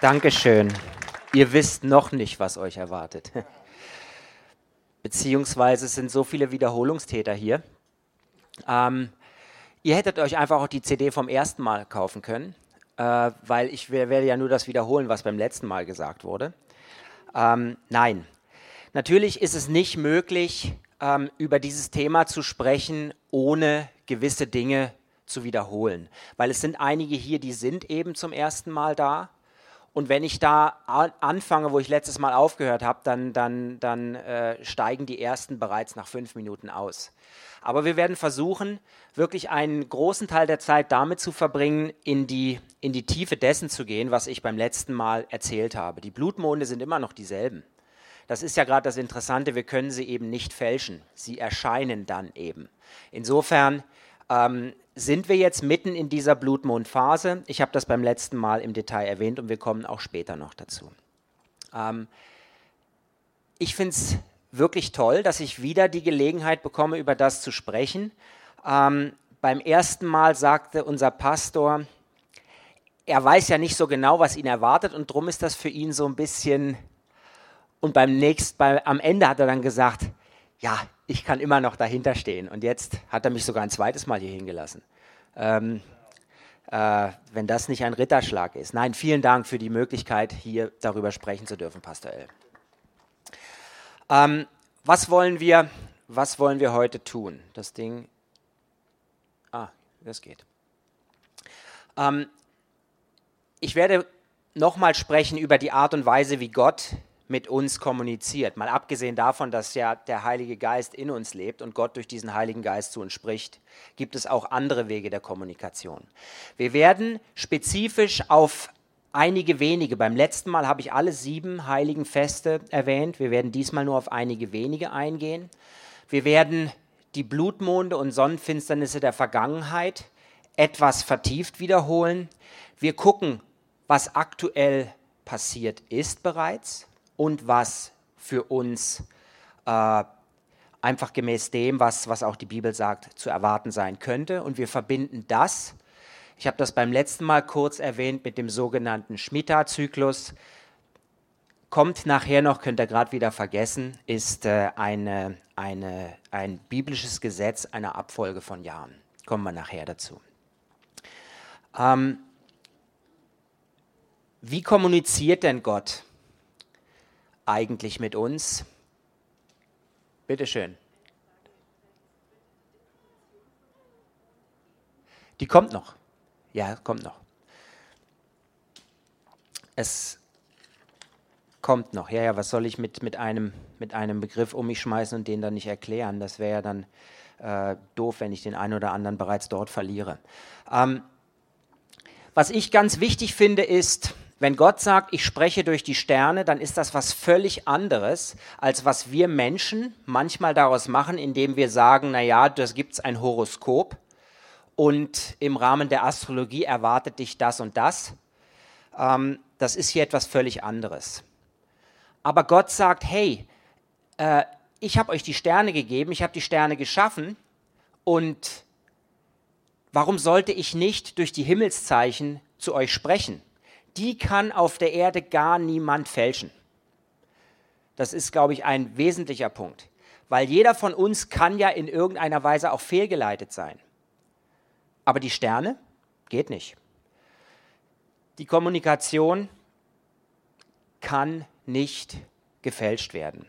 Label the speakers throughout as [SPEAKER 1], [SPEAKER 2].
[SPEAKER 1] Dankeschön. Ihr wisst noch nicht, was euch erwartet. Beziehungsweise es sind so viele Wiederholungstäter hier. Ihr hättet euch einfach auch die CD vom ersten Mal kaufen können, weil ich werde ja nur das wiederholen, was beim letzten Mal gesagt wurde. Nein, natürlich ist es nicht möglich, über dieses Thema zu sprechen, ohne gewisse Dinge zu wiederholen. Weil es sind einige hier, die sind eben zum ersten Mal da. Und wenn ich da anfange, wo ich letztes Mal aufgehört habe, dann steigen die ersten bereits nach 5 Minuten aus. Aber wir werden versuchen, wirklich einen großen Teil der Zeit damit zu verbringen, in die Tiefe dessen zu gehen, was ich beim letzten Mal erzählt habe. Die Blutmonde sind immer noch dieselben. Das ist ja gerade das Interessante, wir können sie eben nicht fälschen. Sie erscheinen dann eben. Insofern sind wir jetzt mitten in dieser Blutmondphase. Ich habe das beim letzten Mal im Detail erwähnt und wir kommen auch später noch dazu. Ich finde es wirklich toll, dass ich wieder die Gelegenheit bekomme, über das zu sprechen. Beim ersten Mal sagte unser Pastor, er weiß ja nicht so genau, was ihn erwartet und drum ist das für ihn so ein bisschen... Und am Ende hat er dann gesagt, ja, ich kann immer noch dahinter stehen. Und jetzt hat er mich sogar ein zweites Mal hier hingelassen. Wenn das nicht ein Ritterschlag ist. Nein, vielen Dank für die Möglichkeit, hier darüber sprechen zu dürfen, Pastor L. Was wollen wir heute tun? Das Ding... das geht. Ich werde nochmal sprechen über die Art und Weise, wie Gott mit uns kommuniziert. Mal abgesehen davon, dass ja der Heilige Geist in uns lebt und Gott durch diesen Heiligen Geist zu uns spricht, gibt es auch andere Wege der Kommunikation. Wir werden spezifisch auf einige wenige, beim letzten Mal habe ich alle 7 heiligen Feste erwähnt, wir werden diesmal nur auf einige wenige eingehen. Wir werden die Blutmonde und Sonnenfinsternisse der Vergangenheit etwas vertieft wiederholen. Wir gucken, was aktuell passiert ist bereits und was für uns einfach gemäß dem, was auch die Bibel sagt, zu erwarten sein könnte. Und wir verbinden das, ich habe das beim letzten Mal kurz erwähnt, mit dem sogenannten Shemitah-Zyklus. Kommt nachher noch, könnt ihr gerade wieder vergessen, ist ein biblisches Gesetz einer Abfolge von Jahren. Kommen wir nachher dazu. Wie kommuniziert denn Gott eigentlich mit uns? Bitte schön. Die kommt noch. Ja, kommt noch. Es kommt noch. Ja, was soll ich mit einem Begriff um mich schmeißen und den dann nicht erklären? Das wäre ja dann doof, wenn ich den einen oder anderen bereits dort verliere. Was ich ganz wichtig finde, ist, wenn Gott sagt, ich spreche durch die Sterne, dann ist das was völlig anderes, als was wir Menschen manchmal daraus machen, indem wir sagen, naja, das gibt's ein Horoskop und im Rahmen der Astrologie erwartet dich das und das. Das ist hier etwas völlig anderes. Aber Gott sagt, hey, ich habe euch die Sterne gegeben, ich habe die Sterne geschaffen und warum sollte ich nicht durch die Himmelszeichen zu euch sprechen? Die kann auf der Erde gar niemand fälschen. Das ist, glaube ich, ein wesentlicher Punkt. Weil jeder von uns kann ja in irgendeiner Weise auch fehlgeleitet sein. Aber die Sterne geht nicht. Die Kommunikation kann nicht gefälscht werden.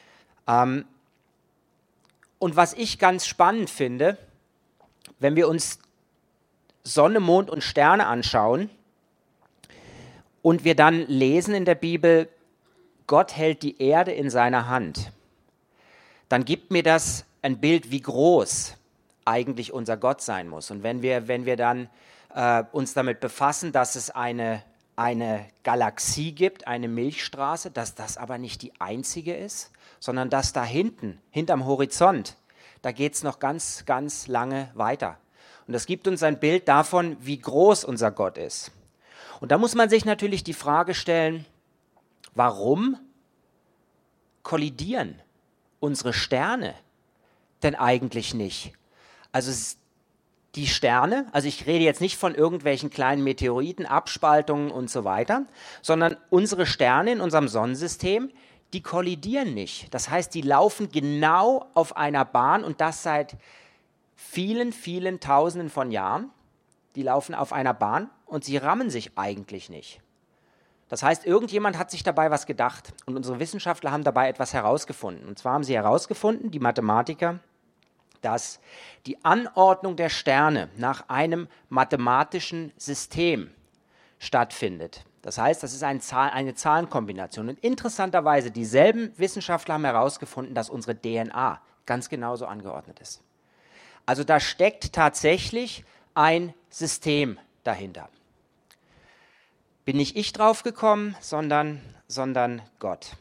[SPEAKER 1] Und was ich ganz spannend finde, wenn wir uns Sonne, Mond und Sterne anschauen und wir dann lesen in der Bibel, Gott hält die Erde in seiner Hand, dann gibt mir das ein Bild, wie groß eigentlich unser Gott sein muss. Und wenn wir dann uns damit befassen, dass es eine Galaxie gibt, eine Milchstraße, dass das aber nicht die einzige ist, sondern dass da hinterm Horizont, da geht es noch ganz, ganz lange weiter. Und das gibt uns ein Bild davon, wie groß unser Gott ist. Und da muss man sich natürlich die Frage stellen, warum kollidieren unsere Sterne denn eigentlich nicht? Also die Sterne, also ich rede jetzt nicht von irgendwelchen kleinen Meteoriten, Abspaltungen und so weiter, sondern unsere Sterne in unserem Sonnensystem, die kollidieren nicht. Das heißt, die laufen genau auf einer Bahn und das seit vielen, vielen Tausenden von Jahren. Die laufen auf einer Bahn und sie rammen sich eigentlich nicht. Das heißt, irgendjemand hat sich dabei was gedacht und unsere Wissenschaftler haben dabei etwas herausgefunden. Und zwar haben sie herausgefunden, die Mathematiker, dass die Anordnung der Sterne nach einem mathematischen System stattfindet. Das heißt, das ist eine Zahlenkombination. Und interessanterweise, dieselben Wissenschaftler haben herausgefunden, dass unsere DNA ganz genauso angeordnet ist. Also da steckt tatsächlich ein System dahinter. Bin nicht ich drauf gekommen, sondern Gott.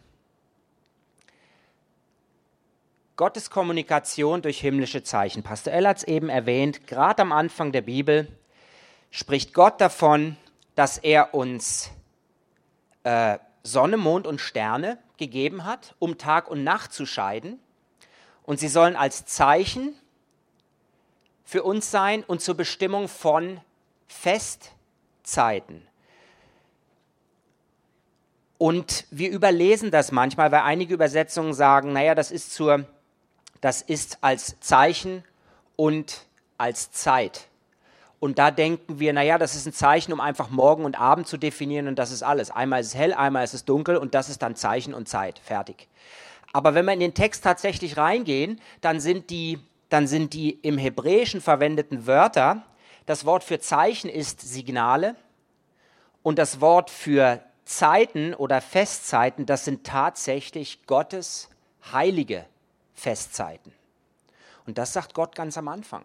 [SPEAKER 1] Gottes Kommunikation durch himmlische Zeichen. Pastor El hat es eben erwähnt, gerade am Anfang der Bibel spricht Gott davon, dass er uns Sonne, Mond und Sterne gegeben hat, um Tag und Nacht zu scheiden. Und sie sollen als Zeichen für uns sein und zur Bestimmung von Festzeiten. Und wir überlesen das manchmal, weil einige Übersetzungen sagen, naja, das ist als Zeichen und als Zeit. Und da denken wir, naja, das ist ein Zeichen, um einfach Morgen und Abend zu definieren und das ist alles. Einmal ist es hell, einmal ist es dunkel und das ist dann Zeichen und Zeit. Fertig. Aber wenn wir in den Text tatsächlich reingehen, dann sind die im Hebräischen verwendeten Wörter, das Wort für Zeichen ist Signale und das Wort für Zeiten oder Festzeiten, das sind tatsächlich Gottes heilige Festzeiten. Und das sagt Gott ganz am Anfang.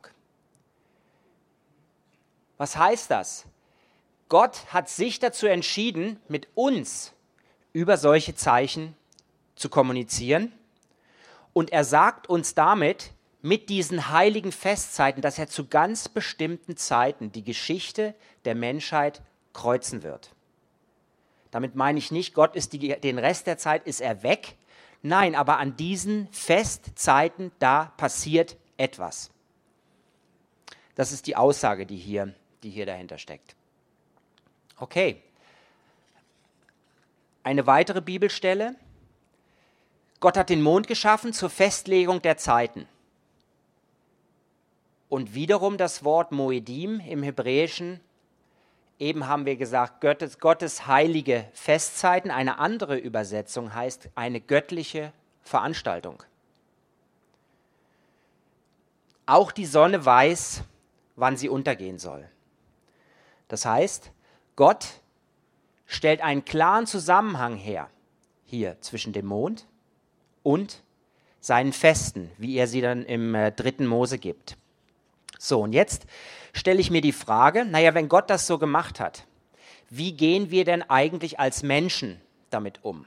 [SPEAKER 1] Was heißt das? Gott hat sich dazu entschieden, mit uns über solche Zeichen zu kommunizieren. Und er sagt uns damit, mit diesen heiligen Festzeiten, dass er zu ganz bestimmten Zeiten die Geschichte der Menschheit kreuzen wird. Damit meine ich nicht, Gott ist den Rest der Zeit ist er weg. Nein, aber an diesen Festzeiten, da passiert etwas. Das ist die Aussage, die hier dahinter steckt. Okay. Eine weitere Bibelstelle. Gott hat den Mond geschaffen zur Festlegung der Zeiten. Und wiederum das Wort Moedim im Hebräischen. Eben haben wir gesagt, Gottes heilige Festzeiten. Eine andere Übersetzung heißt eine göttliche Veranstaltung. Auch die Sonne weiß, wann sie untergehen soll. Das heißt, Gott stellt einen klaren Zusammenhang her, hier zwischen dem Mond und seinen Festen, wie er sie dann im 3. Mose gibt. So, und jetzt stelle ich mir die Frage, naja, wenn Gott das so gemacht hat, wie gehen wir denn eigentlich als Menschen damit um?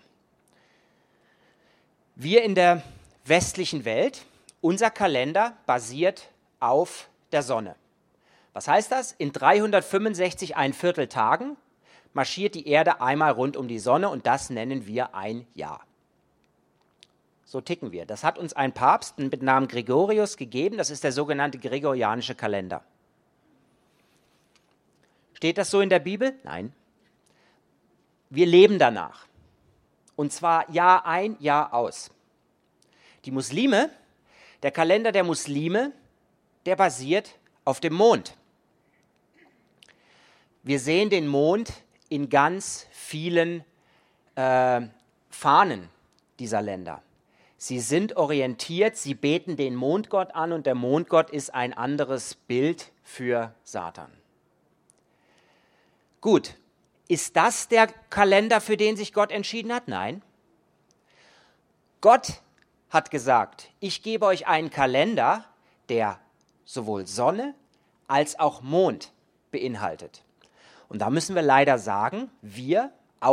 [SPEAKER 1] Wir in der westlichen Welt, unser Kalender basiert auf der Sonne. Was heißt das? In 365 Tagen marschiert die Erde einmal rund um die Sonne und das nennen wir ein Jahr. So ticken wir. Das hat uns ein Papst mit Namen Gregorius gegeben. Das ist der sogenannte gregorianische Kalender. Steht das so in der Bibel? Nein. Wir leben danach. Und zwar Jahr ein, Jahr aus. Die Muslime, der Kalender der Muslime, der basiert auf dem Mond. Wir sehen den Mond in ganz vielen Fahnen dieser Länder. Sie sind orientiert, sie beten den Mondgott an und der Mondgott ist ein anderes Bild für Satan. Gut, ist das der Kalender, für den sich Gott entschieden hat? Nein. Gott hat gesagt, ich gebe euch einen Kalender, der sowohl Sonne als auch Mond beinhaltet. Und da müssen wir leider sagen, wir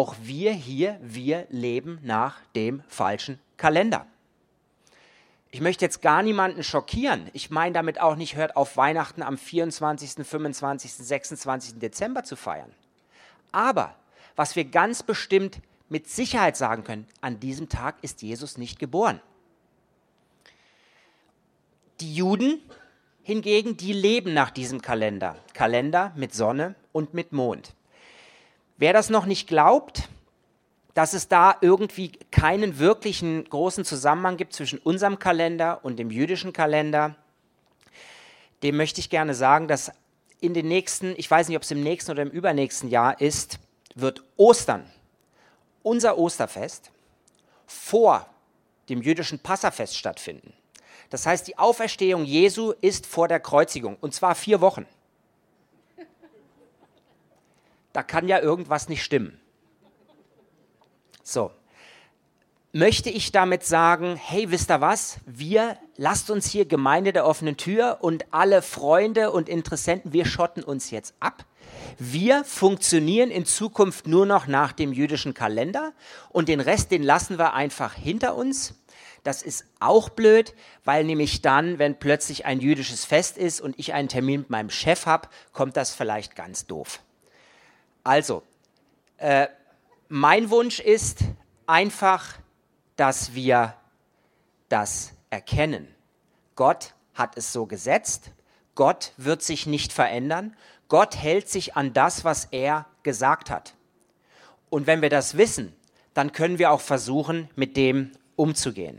[SPEAKER 1] leben nach dem falschen Kalender. Ich möchte jetzt gar niemanden schockieren. Ich meine damit auch nicht, hört auf, Weihnachten am 24., 25., 26. Dezember zu feiern. Aber was wir ganz bestimmt mit Sicherheit sagen können, an diesem Tag ist Jesus nicht geboren. Die Juden hingegen, die leben nach diesem Kalender. Kalender mit Sonne und mit Mond. Wer das noch nicht glaubt, dass es da irgendwie keinen wirklichen großen Zusammenhang gibt zwischen unserem Kalender und dem jüdischen Kalender, dem möchte ich gerne sagen, dass in den nächsten, ich weiß nicht, ob es im nächsten oder im übernächsten Jahr ist, wird Ostern, unser Osterfest, vor dem jüdischen Passafest stattfinden. Das heißt, die Auferstehung Jesu ist vor der Kreuzigung, und zwar 4 Wochen. Da kann ja irgendwas nicht stimmen. So, möchte ich damit sagen, hey, wisst ihr was? Lasst uns hier Gemeinde der offenen Tür und alle Freunde und Interessenten, wir schotten uns jetzt ab. Wir funktionieren in Zukunft nur noch nach dem jüdischen Kalender und den Rest, den lassen wir einfach hinter uns. Das ist auch blöd, weil nämlich dann, wenn plötzlich ein jüdisches Fest ist und ich einen Termin mit meinem Chef habe, kommt das vielleicht ganz doof. Also, mein Wunsch ist einfach, dass wir das erkennen. Gott hat es so gesetzt, Gott wird sich nicht verändern, Gott hält sich an das, was er gesagt hat. Und wenn wir das wissen, dann können wir auch versuchen, mit dem umzugehen.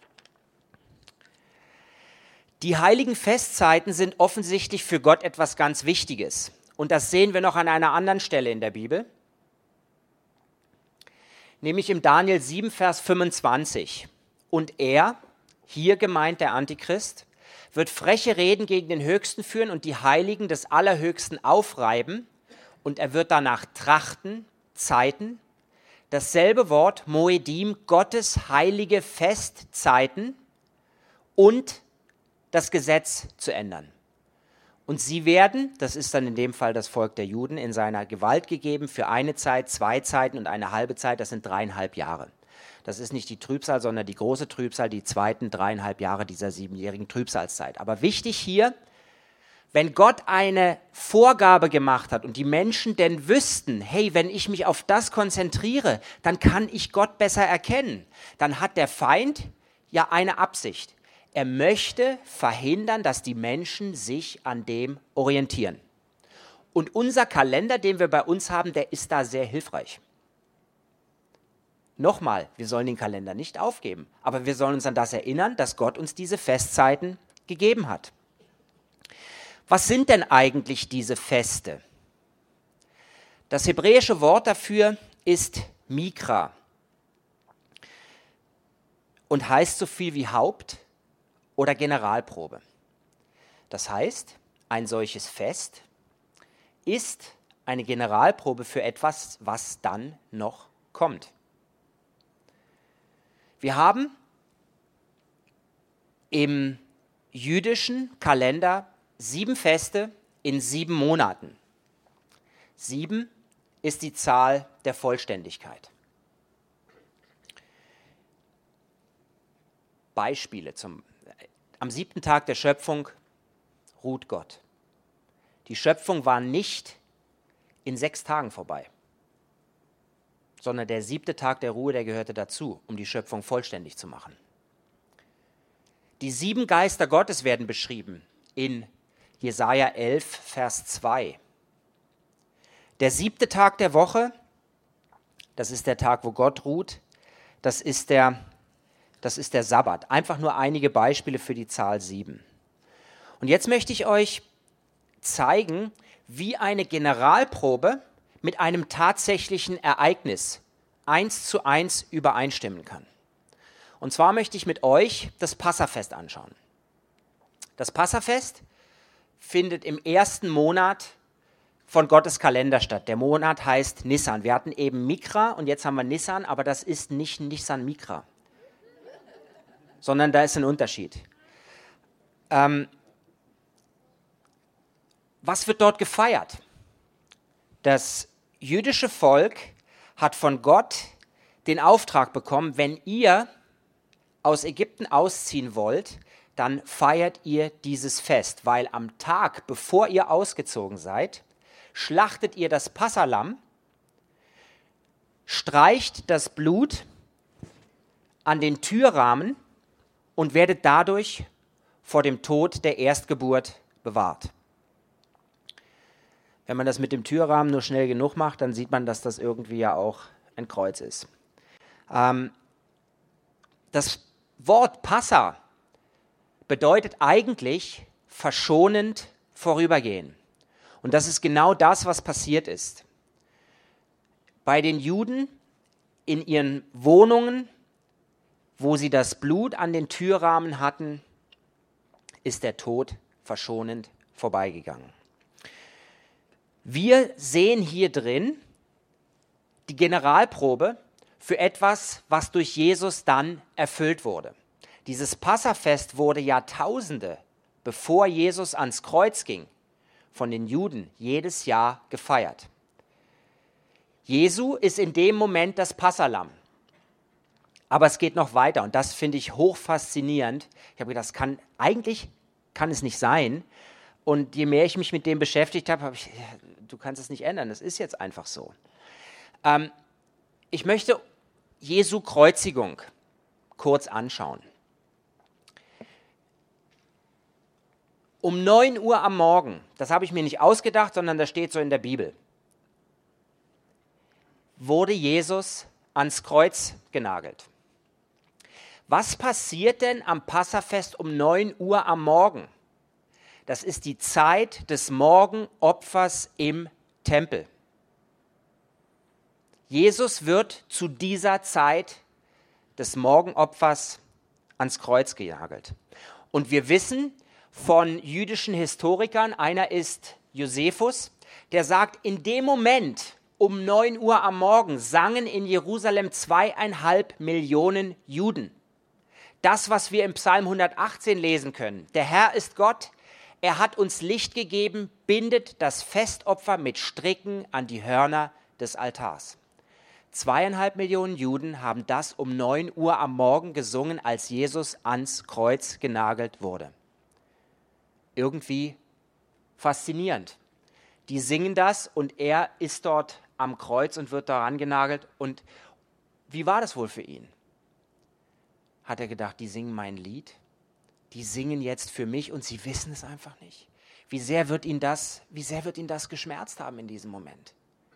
[SPEAKER 1] Die heiligen Festzeiten sind offensichtlich für Gott etwas ganz Wichtiges. Und das sehen wir noch an einer anderen Stelle in der Bibel, nämlich im Daniel 7, Vers 25. Und er, hier gemeint der Antichrist, wird freche Reden gegen den Höchsten führen und die Heiligen des Allerhöchsten aufreiben. Und er wird danach trachten, Zeiten, dasselbe Wort, Moedim, Gottes heilige Festzeiten und das Gesetz zu ändern. Und sie werden, das ist dann in dem Fall das Volk der Juden, in seiner Gewalt gegeben für eine Zeit, 2 Zeiten und eine halbe Zeit, das sind 3,5 Jahre. Das ist nicht die Trübsal, sondern die große Trübsal, die zweiten 3,5 Jahre dieser 7-jährigen Trübsalzeit. Aber wichtig hier, wenn Gott eine Vorgabe gemacht hat und die Menschen denn wüssten, hey, wenn ich mich auf das konzentriere, dann kann ich Gott besser erkennen, dann hat der Feind ja eine Absicht. Er möchte verhindern, dass die Menschen sich an dem orientieren. Und unser Kalender, den wir bei uns haben, der ist da sehr hilfreich. Nochmal, wir sollen den Kalender nicht aufgeben, aber wir sollen uns an das erinnern, dass Gott uns diese Festzeiten gegeben hat. Was sind denn eigentlich diese Feste? Das hebräische Wort dafür ist Mikra und heißt so viel wie Haupt oder Generalprobe. Das heißt, ein solches Fest ist eine Generalprobe für etwas, was dann noch kommt. Wir haben im jüdischen Kalender 7 Feste in 7 Monaten. 7 ist die Zahl der Vollständigkeit. Beispiele am 7. Tag der Schöpfung ruht Gott. Die Schöpfung war nicht in 6 Tagen vorbei, sondern der 7. Tag der Ruhe, der gehörte dazu, um die Schöpfung vollständig zu machen. Die 7 Geister Gottes werden beschrieben in Jesaja 11, Vers 2. Der 7. Tag der Woche, das ist der Tag, wo Gott ruht, das ist der Sabbat. Einfach nur einige Beispiele für die Zahl 7. Und jetzt möchte ich euch zeigen, wie eine Generalprobe mit einem tatsächlichen Ereignis 1:1 übereinstimmen kann. Und zwar möchte ich mit euch das Passafest anschauen. Das Passafest findet im 1. Monat von Gottes Kalender statt. Der Monat heißt Nissan. Wir hatten eben Mikra und jetzt haben wir Nissan, aber das ist nicht Nissan Mikra, sondern da ist ein Unterschied. Was wird dort gefeiert? Das jüdische Volk hat von Gott den Auftrag bekommen, wenn ihr aus Ägypten ausziehen wollt, dann feiert ihr dieses Fest, weil am Tag, bevor ihr ausgezogen seid, schlachtet ihr das Passalamm, streicht das Blut an den Türrahmen und werdet dadurch vor dem Tod der Erstgeburt bewahrt. Wenn man das mit dem Türrahmen nur schnell genug macht, dann sieht man, dass das irgendwie ja auch ein Kreuz ist. Das Wort Passa bedeutet eigentlich verschonend vorübergehen. Und das ist genau das, was passiert ist. Bei den Juden in ihren Wohnungen, wo sie das Blut an den Türrahmen hatten, ist der Tod verschonend vorbeigegangen. Wir sehen hier drin die Generalprobe für etwas, was durch Jesus dann erfüllt wurde. Dieses Passafest wurde Jahrtausende, bevor Jesus ans Kreuz ging, von den Juden jedes Jahr gefeiert. Jesu ist in dem Moment das Passalamm. Aber es geht noch weiter und das finde ich hoch faszinierend. Ich habe gedacht, eigentlich kann es nicht sein. Und je mehr ich mich mit dem beschäftigt habe, du kannst es nicht ändern, das ist jetzt einfach so. Ich möchte Jesu Kreuzigung kurz anschauen. Um 9 Uhr am Morgen, das habe ich mir nicht ausgedacht, sondern das steht so in der Bibel, wurde Jesus ans Kreuz genagelt. Was passiert denn am Passafest um 9 Uhr am Morgen? Das ist die Zeit des Morgenopfers im Tempel. Jesus wird zu dieser Zeit des Morgenopfers ans Kreuz genagelt. Und wir wissen von jüdischen Historikern, einer ist Josephus, der sagt, in dem Moment um 9 Uhr am Morgen sangen in Jerusalem 2,5 Millionen Juden. Das, was wir im Psalm 118 lesen können. Der Herr ist Gott, er hat uns Licht gegeben, bindet das Festopfer mit Stricken an die Hörner des Altars. 2,5 Millionen Juden haben das um 9 Uhr am Morgen gesungen, als Jesus ans Kreuz genagelt wurde. Irgendwie faszinierend. Die singen das und er ist dort am Kreuz und wird daran genagelt. Und wie war das wohl für ihn? Hat er gedacht, die singen mein Lied? Die singen jetzt für mich und sie wissen es einfach nicht. Wie sehr wird ihn das geschmerzt haben in diesem Moment?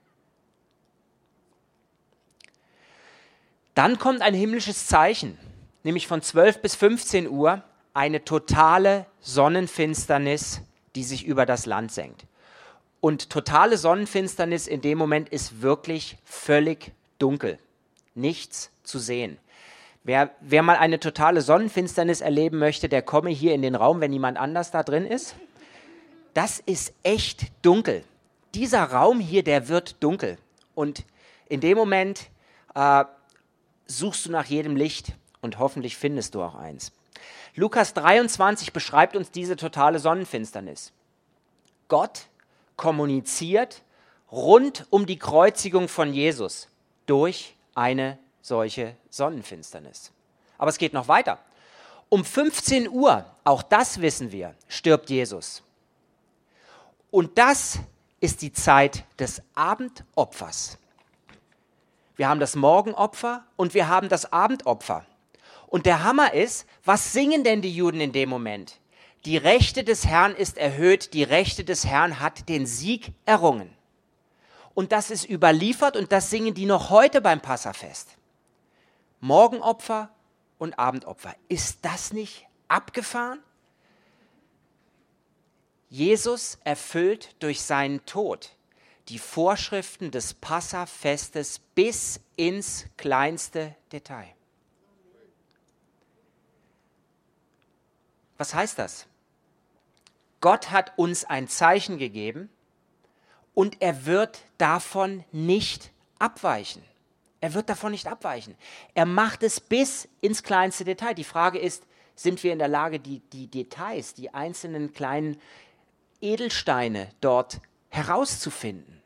[SPEAKER 1] Dann kommt ein himmlisches Zeichen, nämlich von 12 bis 15 Uhr eine totale Sonnenfinsternis, die sich über das Land senkt. Und totale Sonnenfinsternis in dem Moment ist wirklich völlig dunkel. Nichts zu sehen. Wer mal eine totale Sonnenfinsternis erleben möchte, der komme hier in den Raum, wenn niemand anders da drin ist. Das ist echt dunkel. Dieser Raum hier, der wird dunkel. Und in dem Moment suchst du nach jedem Licht und hoffentlich findest du auch eins. Lukas 23 beschreibt uns diese totale Sonnenfinsternis. Gott kommuniziert rund um die Kreuzigung von Jesus durch eine solche Sonnenfinsternis. Aber es geht noch weiter. Um 15 Uhr, auch das wissen wir, stirbt Jesus. Und das ist die Zeit des Abendopfers. Wir haben das Morgenopfer und wir haben das Abendopfer. Und der Hammer ist, was singen denn die Juden in dem Moment? Die Rechte des Herrn ist erhöht, die Rechte des Herrn hat den Sieg errungen. Und das ist überliefert und das singen die noch heute beim Passafest. Morgenopfer und Abendopfer. Ist das nicht abgefahren? Jesus erfüllt durch seinen Tod die Vorschriften des Passafestes bis ins kleinste Detail. Was heißt das? Gott hat uns ein Zeichen gegeben und er wird davon nicht abweichen. Er wird davon nicht abweichen. Er macht es bis ins kleinste Detail. Die Frage ist, sind wir in der Lage, die Details, die einzelnen kleinen Edelsteine dort herauszufinden?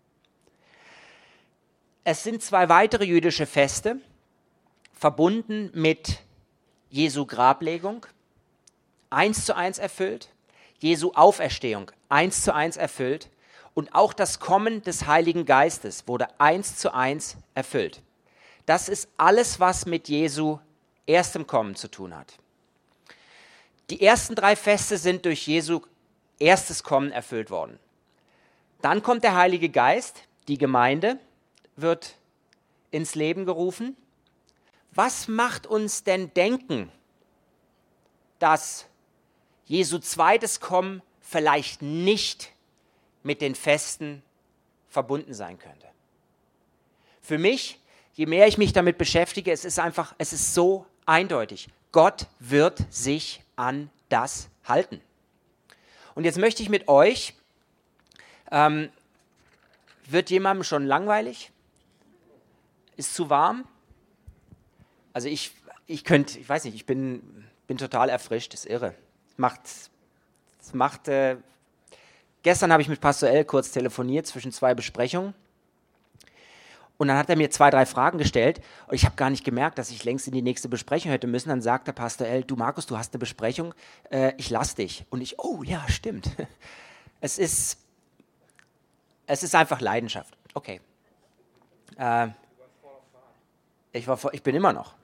[SPEAKER 1] Es sind 2 weitere jüdische Feste, verbunden mit Jesu Grablegung, 1:1 erfüllt, Jesu Auferstehung, 1:1 erfüllt und auch das Kommen des Heiligen Geistes wurde 1:1 erfüllt. Das ist alles, was mit Jesu erstem Kommen zu tun hat. Die ersten 3 Feste sind durch Jesu erstes Kommen erfüllt worden. Dann kommt der Heilige Geist, die Gemeinde wird ins Leben gerufen. Was macht uns denn denken, dass Jesu zweites Kommen vielleicht nicht mit den Festen verbunden sein könnte? Für mich, je mehr ich mich damit beschäftige, es ist so eindeutig. Gott wird sich an das halten. Und jetzt möchte ich mit euch, wird jemandem schon langweilig? Ist zu warm? Also ich weiß nicht, ich bin total erfrischt, ist irre. Gestern habe ich mit Pastor L. kurz telefoniert zwischen 2 Besprechungen. Und dann hat er mir 2, 3 Fragen gestellt und ich habe gar nicht gemerkt, dass ich längst in die nächste Besprechung hätte müssen. Dann sagt der Pastor L., du Markus, du hast eine Besprechung, ich lass dich. Und ich, oh ja, stimmt. Es ist einfach Leidenschaft. Okay. Ich bin immer noch.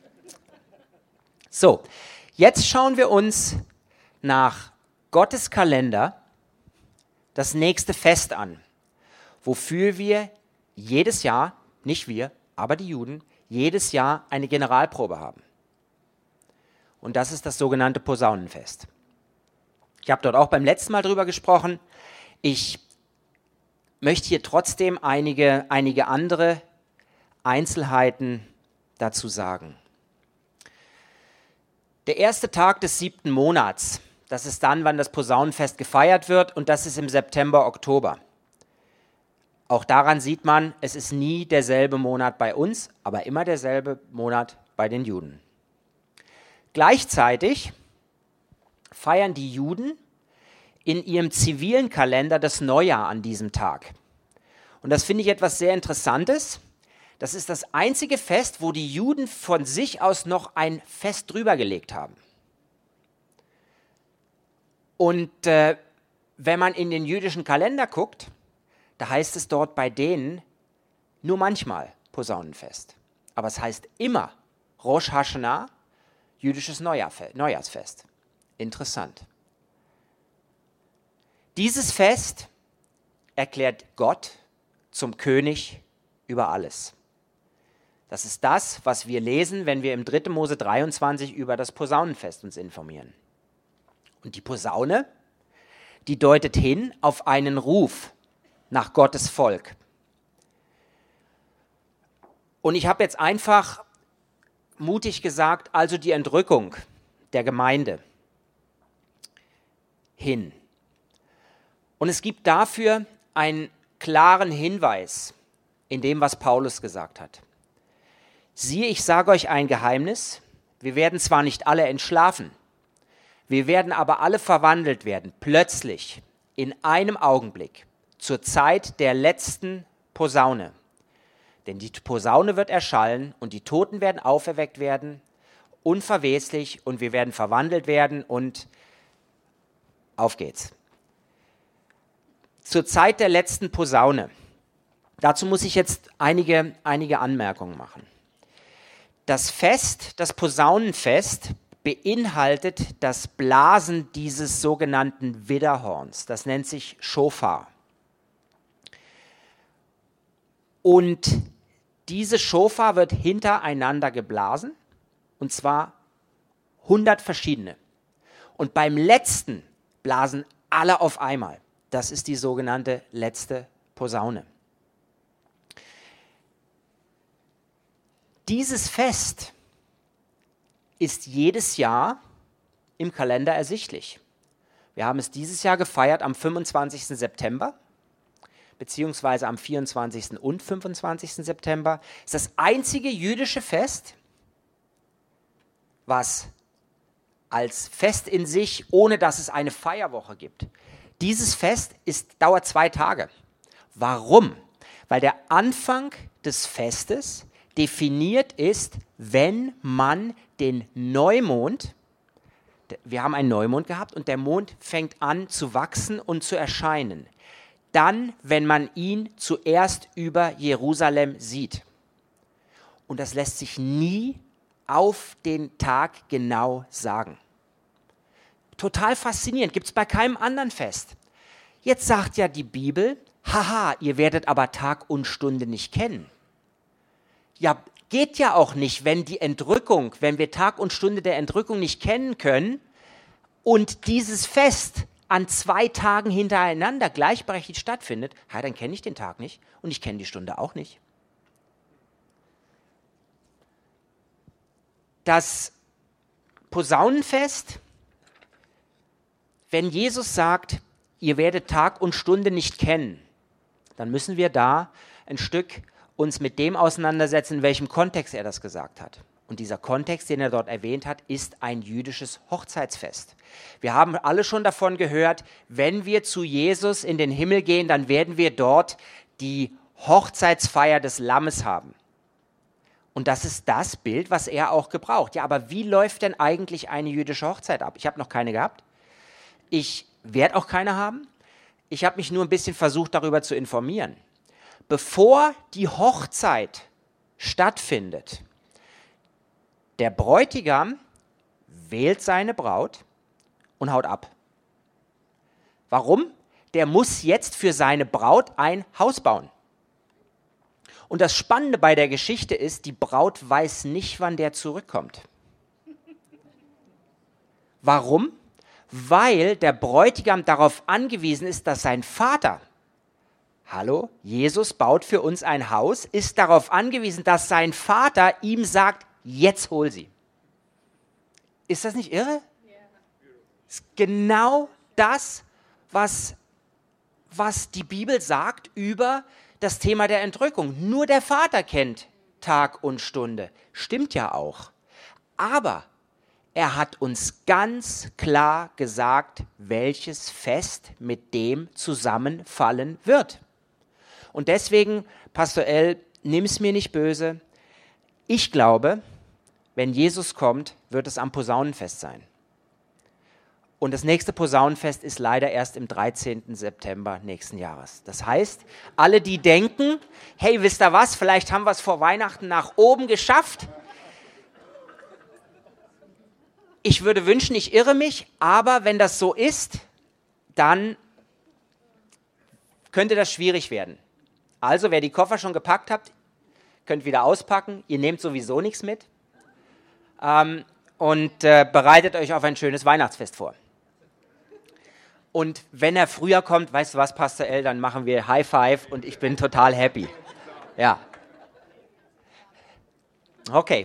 [SPEAKER 1] So, jetzt schauen wir uns nach Gottes Kalender das nächste Fest an, wofür wir jedes Jahr, nicht wir, aber die Juden, jedes Jahr eine Generalprobe haben. Und das ist das sogenannte Posaunenfest. Ich habe dort auch beim letzten Mal drüber gesprochen. Ich möchte hier trotzdem einige andere Einzelheiten dazu sagen. Der erste Tag des 7. Monats, das ist dann, wann das Posaunenfest gefeiert wird, und das ist im September, Oktober. Auch daran sieht man, es ist nie derselbe Monat bei uns, aber immer derselbe Monat bei den Juden. Gleichzeitig feiern die Juden in ihrem zivilen Kalender das Neujahr an diesem Tag. Und das finde ich etwas sehr Interessantes. Das ist das einzige Fest, wo die Juden von sich aus noch ein Fest drüber gelegt haben. Und wenn man in den jüdischen Kalender guckt, da heißt es dort bei denen nur manchmal Posaunenfest. Aber es heißt immer Rosh Hashanah, jüdisches Neujahrsfest. Interessant. Dieses Fest erklärt Gott zum König über alles. Das ist das, was wir lesen, wenn wir im 3. Mose 23 über das Posaunenfest uns informieren. Und die Posaune, die deutet hin auf einen Ruf nach Gottes Volk. Und ich habe jetzt einfach mutig gesagt, also die Entrückung der Gemeinde hin. Und es gibt dafür einen klaren Hinweis in dem, was Paulus gesagt hat. Siehe, ich sage euch ein Geheimnis, wir werden zwar nicht alle entschlafen, wir werden aber alle verwandelt werden, plötzlich, in einem Augenblick, zur Zeit der letzten Posaune. Denn die Posaune wird erschallen und die Toten werden auferweckt werden, unverweslich, und wir werden verwandelt werden und auf geht's. Zur Zeit der letzten Posaune. Dazu muss ich jetzt einige Anmerkungen machen. Das Fest, das Posaunenfest, beinhaltet das Blasen dieses sogenannten Widderhorns. Das nennt sich Schofar. Und diese Schofar wird hintereinander geblasen, und zwar 100 verschiedene. Und beim letzten blasen alle auf einmal. Das ist die sogenannte letzte Posaune. Dieses Fest ist jedes Jahr im Kalender ersichtlich. Wir haben es dieses Jahr gefeiert am 25. September, beziehungsweise am 24. und 25. September. Es ist das einzige jüdische Fest, was als Fest in sich, ohne dass es eine Feierwoche gibt. Dieses Fest dauert 2 Tage. Warum? Weil der Anfang des Festes definiert ist, wenn man den Neumond, wir haben einen Neumond gehabt und der Mond fängt an zu wachsen und zu erscheinen. Dann, wenn man ihn zuerst über Jerusalem sieht. Und das lässt sich nie auf den Tag genau sagen. Total faszinierend, gibt es bei keinem anderen Fest. Jetzt sagt ja die Bibel, haha, ihr werdet aber Tag und Stunde nicht kennen. Ja, geht ja auch nicht, wenn wir Tag und Stunde der Entrückung nicht kennen können und dieses Fest an 2 Tagen hintereinander gleichberechtigt stattfindet, ja, dann kenne ich den Tag nicht und ich kenne die Stunde auch nicht. Das Posaunenfest, wenn Jesus sagt, ihr werdet Tag und Stunde nicht kennen, dann müssen wir da ein Stück uns mit dem auseinandersetzen, in welchem Kontext er das gesagt hat. Und dieser Kontext, den er dort erwähnt hat, ist ein jüdisches Hochzeitsfest. Wir haben alle schon davon gehört, wenn wir zu Jesus in den Himmel gehen, dann werden wir dort die Hochzeitsfeier des Lammes haben. Und das ist das Bild, was er auch gebraucht. Ja, aber wie läuft denn eigentlich eine jüdische Hochzeit ab? Ich habe noch keine gehabt. Ich werde auch keine haben. Ich habe mich nur ein bisschen versucht, darüber zu informieren. Bevor die Hochzeit stattfindet, der Bräutigam wählt seine Braut und haut ab. Warum? Der muss jetzt für seine Braut ein Haus bauen. Und das Spannende bei der Geschichte ist, die Braut weiß nicht, wann der zurückkommt. Warum? Weil der Bräutigam darauf angewiesen ist, dass sein Vater, hallo, Jesus baut für uns ein Haus, ist darauf angewiesen, dass sein Vater ihm sagt, jetzt hol sie. Ist das nicht irre? Ja. Ist genau das, was die Bibel sagt über das Thema der Entrückung. Nur der Vater kennt Tag und Stunde. Stimmt ja auch. Aber er hat uns ganz klar gesagt, welches Fest mit dem zusammenfallen wird. Und deswegen, Pastor L., nimm es mir nicht böse. Ich glaube, wenn Jesus kommt, wird es am Posaunenfest sein. Und das nächste Posaunenfest ist leider erst im 13. September nächsten Jahres. Das heißt, alle, die denken, hey, wisst ihr was, vielleicht haben wir es vor Weihnachten nach oben geschafft. Ich würde wünschen, ich irre mich, aber wenn das so ist, dann könnte das schwierig werden. Also, wer die Koffer schon gepackt hat, könnt wieder auspacken. Ihr nehmt sowieso nichts mit. Und bereitet euch auf ein schönes Weihnachtsfest vor. Und wenn er früher kommt, weißt du was, Pastor L., dann machen wir High Five und ich bin total happy. Ja. Okay.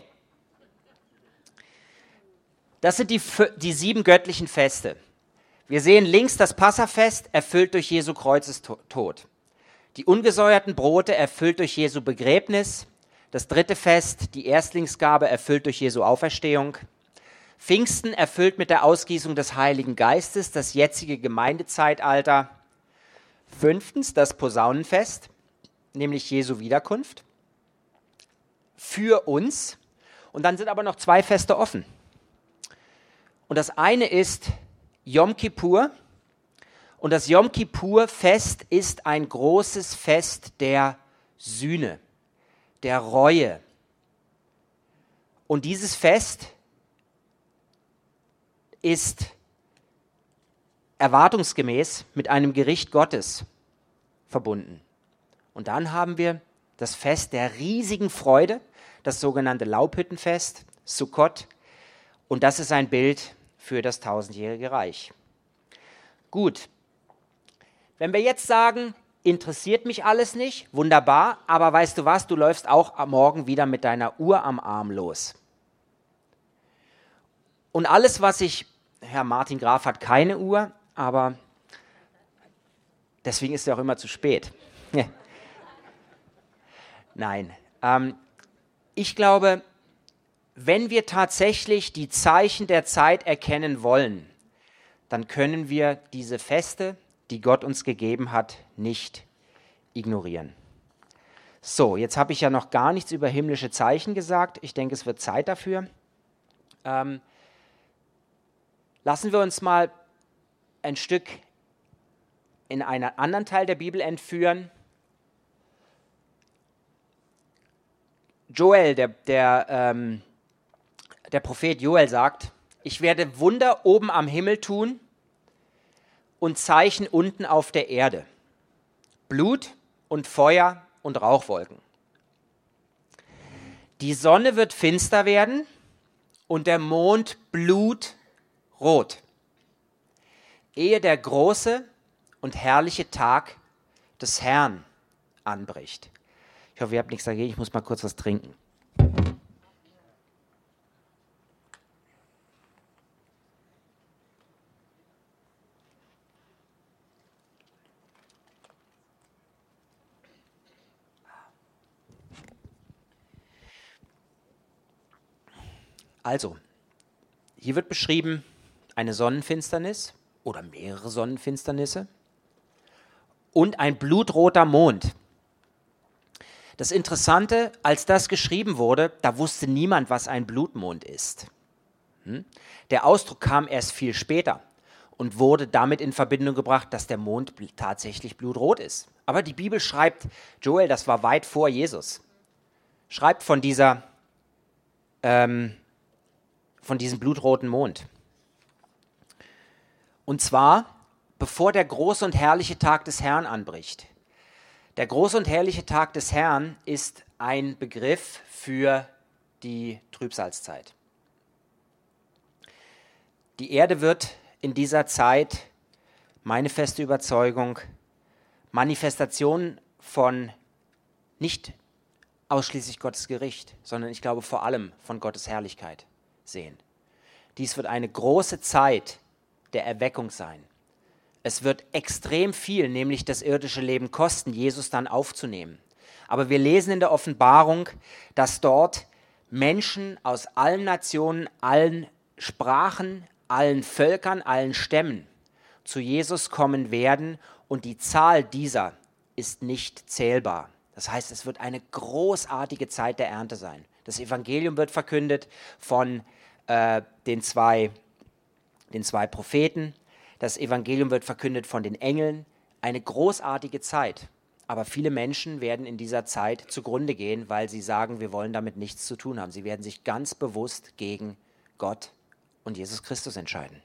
[SPEAKER 1] Das sind die 7 göttlichen Feste. Wir sehen links das Passafest, erfüllt durch Jesu Kreuzestod. Die ungesäuerten Brote, erfüllt durch Jesu Begräbnis. Das 3. Fest, die Erstlingsgabe, erfüllt durch Jesu Auferstehung. Pfingsten, erfüllt mit der Ausgießung des Heiligen Geistes, das jetzige Gemeindezeitalter. 5. das Posaunenfest, nämlich Jesu Wiederkunft. Für uns. Und dann sind aber noch 2 Feste offen. Und das eine ist Yom Kippur. Und das Yom Kippur-Fest ist ein großes Fest der Sühne, der Reue. Und dieses Fest ist erwartungsgemäß mit einem Gericht Gottes verbunden. Und dann haben wir das Fest der riesigen Freude, das sogenannte Laubhüttenfest, Sukkot. Und das ist ein Bild für das 1000-jährige Reich. Gut, wenn wir jetzt sagen, interessiert mich alles nicht, wunderbar, aber weißt du was, du läufst auch morgen wieder mit deiner Uhr am Arm los. Und alles, was Herr Martin Graf hat keine Uhr, aber deswegen ist er auch immer zu spät. Nein, ich glaube, wenn wir tatsächlich die Zeichen der Zeit erkennen wollen, dann können wir diese Feste, die Gott uns gegeben hat, nicht ignorieren. So, jetzt habe ich ja noch gar nichts über himmlische Zeichen gesagt. Ich denke, es wird Zeit dafür. Lassen wir uns mal ein Stück in einen anderen Teil der Bibel entführen. Joel, der Prophet Joel sagt Ich werde Wunder oben am Himmel tun und Zeichen unten auf der Erde. Blut und Feuer und Rauchwolken. Die Sonne wird finster werden und der Mond blutrot, ehe der große und herrliche Tag des Herrn anbricht. Ich hoffe, ihr habt nichts dagegen, ich muss mal kurz was trinken. Also, hier wird beschrieben eine Sonnenfinsternis oder mehrere Sonnenfinsternisse und ein blutroter Mond. Das Interessante, als das geschrieben wurde, da wusste niemand, was ein Blutmond ist. Der Ausdruck kam erst viel später und wurde damit in Verbindung gebracht, dass der Mond tatsächlich blutrot ist. Aber die Bibel schreibt, Joel, das war weit vor Jesus, schreibt von diesem blutroten Mond. Und zwar, bevor der große und herrliche Tag des Herrn anbricht. Der große und herrliche Tag des Herrn ist ein Begriff für die Trübsalzeit. Die Erde wird in dieser Zeit, meine feste Überzeugung, Manifestationen von nicht ausschließlich Gottes Gericht, sondern ich glaube vor allem von Gottes Herrlichkeit sehen. Dies wird eine große Zeit der Erweckung sein. Es wird extrem viel, nämlich das irdische Leben kosten, Jesus dann aufzunehmen. Aber wir lesen in der Offenbarung, dass dort Menschen aus allen Nationen, allen Sprachen, allen Völkern, allen Stämmen zu Jesus kommen werden und die Zahl dieser ist nicht zählbar. Das heißt, es wird eine großartige Zeit der Ernte sein. Das Evangelium wird verkündet von den zwei Propheten. Das Evangelium wird verkündet von den Engeln. Eine großartige Zeit. Aber viele Menschen werden in dieser Zeit zugrunde gehen, weil sie sagen, wir wollen damit nichts zu tun haben. Sie werden sich ganz bewusst gegen Gott und Jesus Christus entscheiden.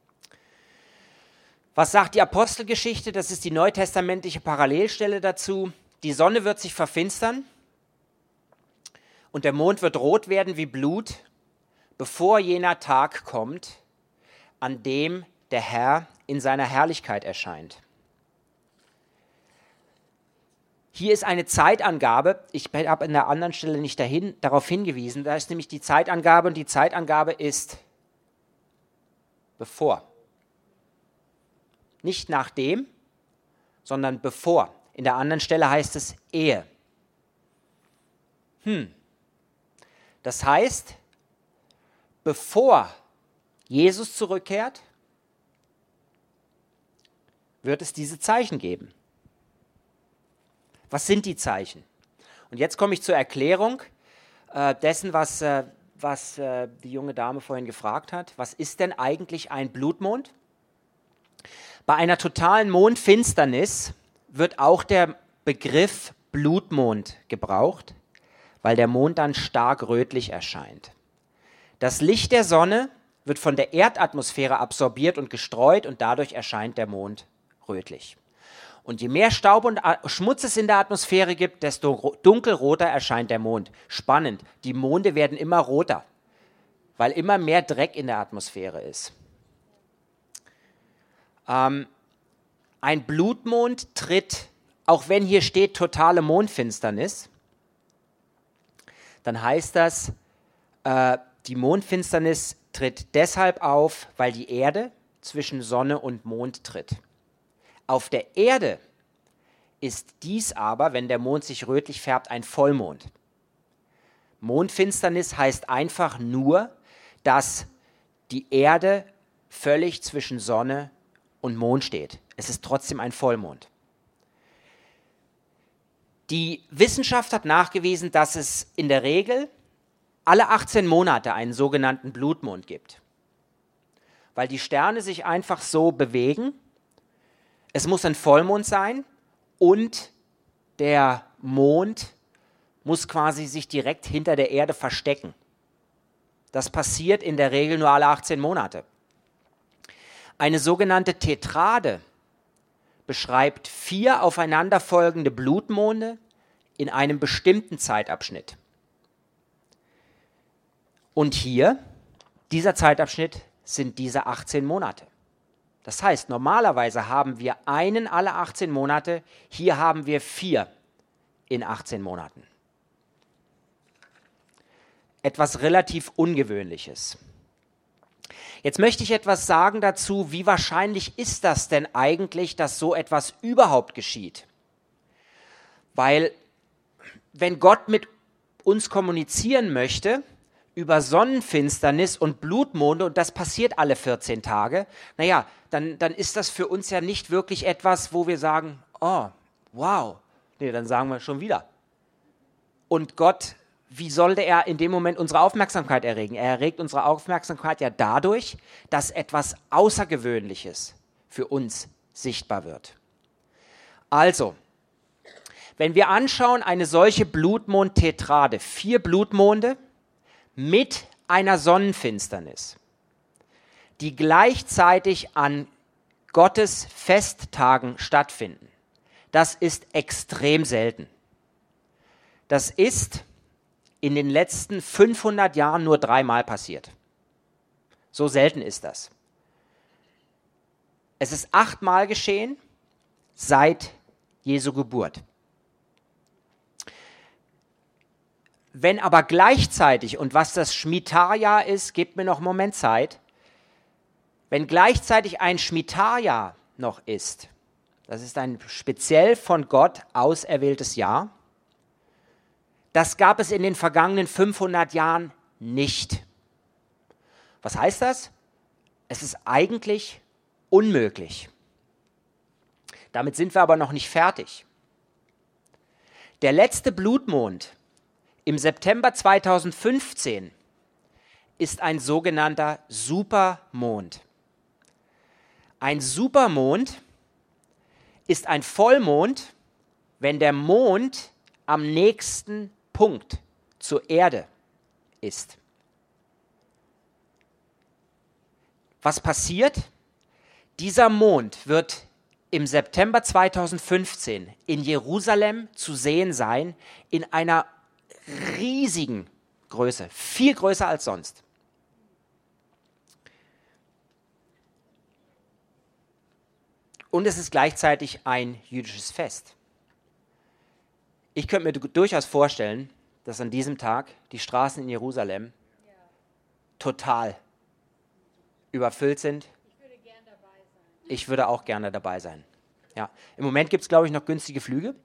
[SPEAKER 1] Was sagt die Apostelgeschichte? Das ist die neutestamentliche Parallelstelle dazu. Die Sonne wird sich verfinstern und der Mond wird rot werden wie Blut, bevor jener Tag kommt, an dem der Herr in seiner Herrlichkeit erscheint. Hier ist eine Zeitangabe, ich habe an der anderen Stelle nicht darauf hingewiesen, da ist nämlich die Zeitangabe und die Zeitangabe ist bevor. Nicht nachdem, sondern bevor. In der anderen Stelle heißt es ehe. Das heißt, bevor Jesus zurückkehrt, wird es diese Zeichen geben. Was sind die Zeichen? Und jetzt komme ich zur Erklärung dessen, was die junge Dame vorhin gefragt hat. Was ist denn eigentlich ein Blutmond? Bei einer totalen Mondfinsternis wird auch der Begriff Blutmond gebraucht, weil der Mond dann stark rötlich erscheint. Das Licht der Sonne wird von der Erdatmosphäre absorbiert und gestreut und dadurch erscheint der Mond rötlich. Und je mehr Staub und Schmutz es in der Atmosphäre gibt, desto dunkelroter erscheint der Mond. Spannend, die Monde werden immer roter, weil immer mehr Dreck in der Atmosphäre ist. Ein Blutmond tritt, auch wenn hier steht totale Mondfinsternis, dann heißt das, die Mondfinsternis tritt deshalb auf, weil die Erde zwischen Sonne und Mond tritt. Auf der Erde ist dies aber, wenn der Mond sich rötlich färbt, ein Vollmond. Mondfinsternis heißt einfach nur, dass die Erde völlig zwischen Sonne und Mond steht. Es ist trotzdem ein Vollmond. Die Wissenschaft hat nachgewiesen, dass es in der Regel alle 18 Monate einen sogenannten Blutmond gibt. Weil die Sterne sich einfach so bewegen. Es muss ein Vollmond sein und der Mond muss quasi sich direkt hinter der Erde verstecken. Das passiert in der Regel nur alle 18 Monate. Eine sogenannte Tetrade beschreibt 4 aufeinanderfolgende Blutmonde in einem bestimmten Zeitabschnitt. Und hier, dieser Zeitabschnitt, sind diese 18 Monate. Das heißt, normalerweise haben wir einen alle 18 Monate, hier haben wir 4 in 18 Monaten. Etwas relativ Ungewöhnliches. Jetzt möchte ich etwas sagen dazu, wie wahrscheinlich ist das denn eigentlich, dass so etwas überhaupt geschieht? Weil, wenn Gott mit uns kommunizieren möchte, über Sonnenfinsternis und Blutmonde, und das passiert alle 14 Tage, naja, dann ist das für uns ja nicht wirklich etwas, wo wir sagen, oh, wow, nee, dann sagen wir schon wieder. Und Gott, wie sollte er in dem Moment unsere Aufmerksamkeit erregen? Er erregt unsere Aufmerksamkeit ja dadurch, dass etwas Außergewöhnliches für uns sichtbar wird. Also, wenn wir anschauen, eine solche Blutmond-Tetrade, 4 Blutmonde mit einer Sonnenfinsternis, die gleichzeitig an Gottes Festtagen stattfinden, das ist extrem selten. Das ist in den letzten 500 Jahren nur 3-mal passiert. So selten ist das. Es ist 8-mal geschehen seit Jesu Geburt. Wenn aber gleichzeitig, und was das Schmitarjahr ist, gebt mir noch einen Moment Zeit, wenn gleichzeitig ein Schmitarjahr noch ist, das ist ein speziell von Gott auserwähltes Jahr, das gab es in den vergangenen 500 Jahren nicht. Was heißt das? Es ist eigentlich unmöglich. Damit sind wir aber noch nicht fertig. Der letzte Blutmond im September 2015 ist ein sogenannter Supermond. Ein Supermond ist ein Vollmond, wenn der Mond am nächsten Punkt zur Erde ist. Was passiert? Dieser Mond wird im September 2015 in Jerusalem zu sehen sein, in einer riesigen Größe, viel größer als sonst. Und es ist gleichzeitig ein jüdisches Fest. Ich könnte mir durchaus vorstellen, dass an diesem Tag die Straßen in Jerusalem total überfüllt sind.
[SPEAKER 2] Ich würde gern dabei sein.
[SPEAKER 1] Ich würde auch gerne dabei sein. Ja. Im Moment gibt es, glaube ich, noch günstige Flüge.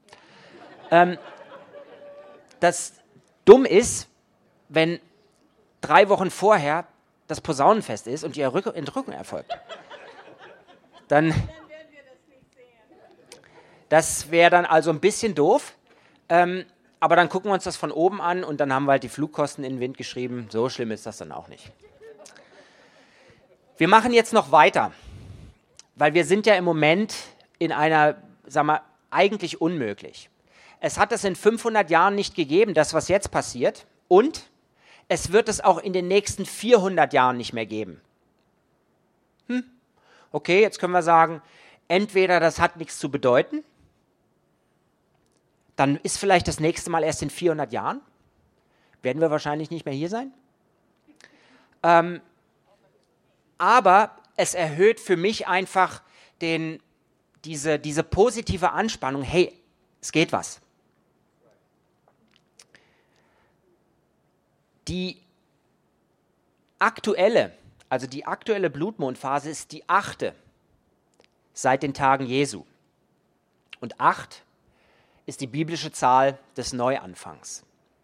[SPEAKER 1] Das dumm ist, wenn 3 Wochen vorher das Posaunenfest ist und die Entrückung erfolgt. Dann
[SPEAKER 2] werden wir das nicht sehen.
[SPEAKER 1] Das wäre dann also ein bisschen doof. Aber dann gucken wir uns das von oben an und dann haben wir halt die Flugkosten in den Wind geschrieben. So schlimm ist das dann auch nicht. Wir machen jetzt noch weiter, weil wir sind ja im Moment in einer, sagen wir, eigentlich unmöglich. Es hat es in 500 Jahren nicht gegeben, das, was jetzt passiert. Und es wird es auch in den nächsten 400 Jahren nicht mehr geben. Okay, jetzt können wir sagen, entweder das hat nichts zu bedeuten, dann ist vielleicht das nächste Mal erst in 400 Jahren. Werden wir wahrscheinlich nicht mehr hier sein. Aber es erhöht für mich einfach diese positive Anspannung. Hey, es geht was. Die aktuelle Blutmondphase ist die 8. seit den Tagen Jesu. Und 8 ist die biblische Zahl des Neuanfangs.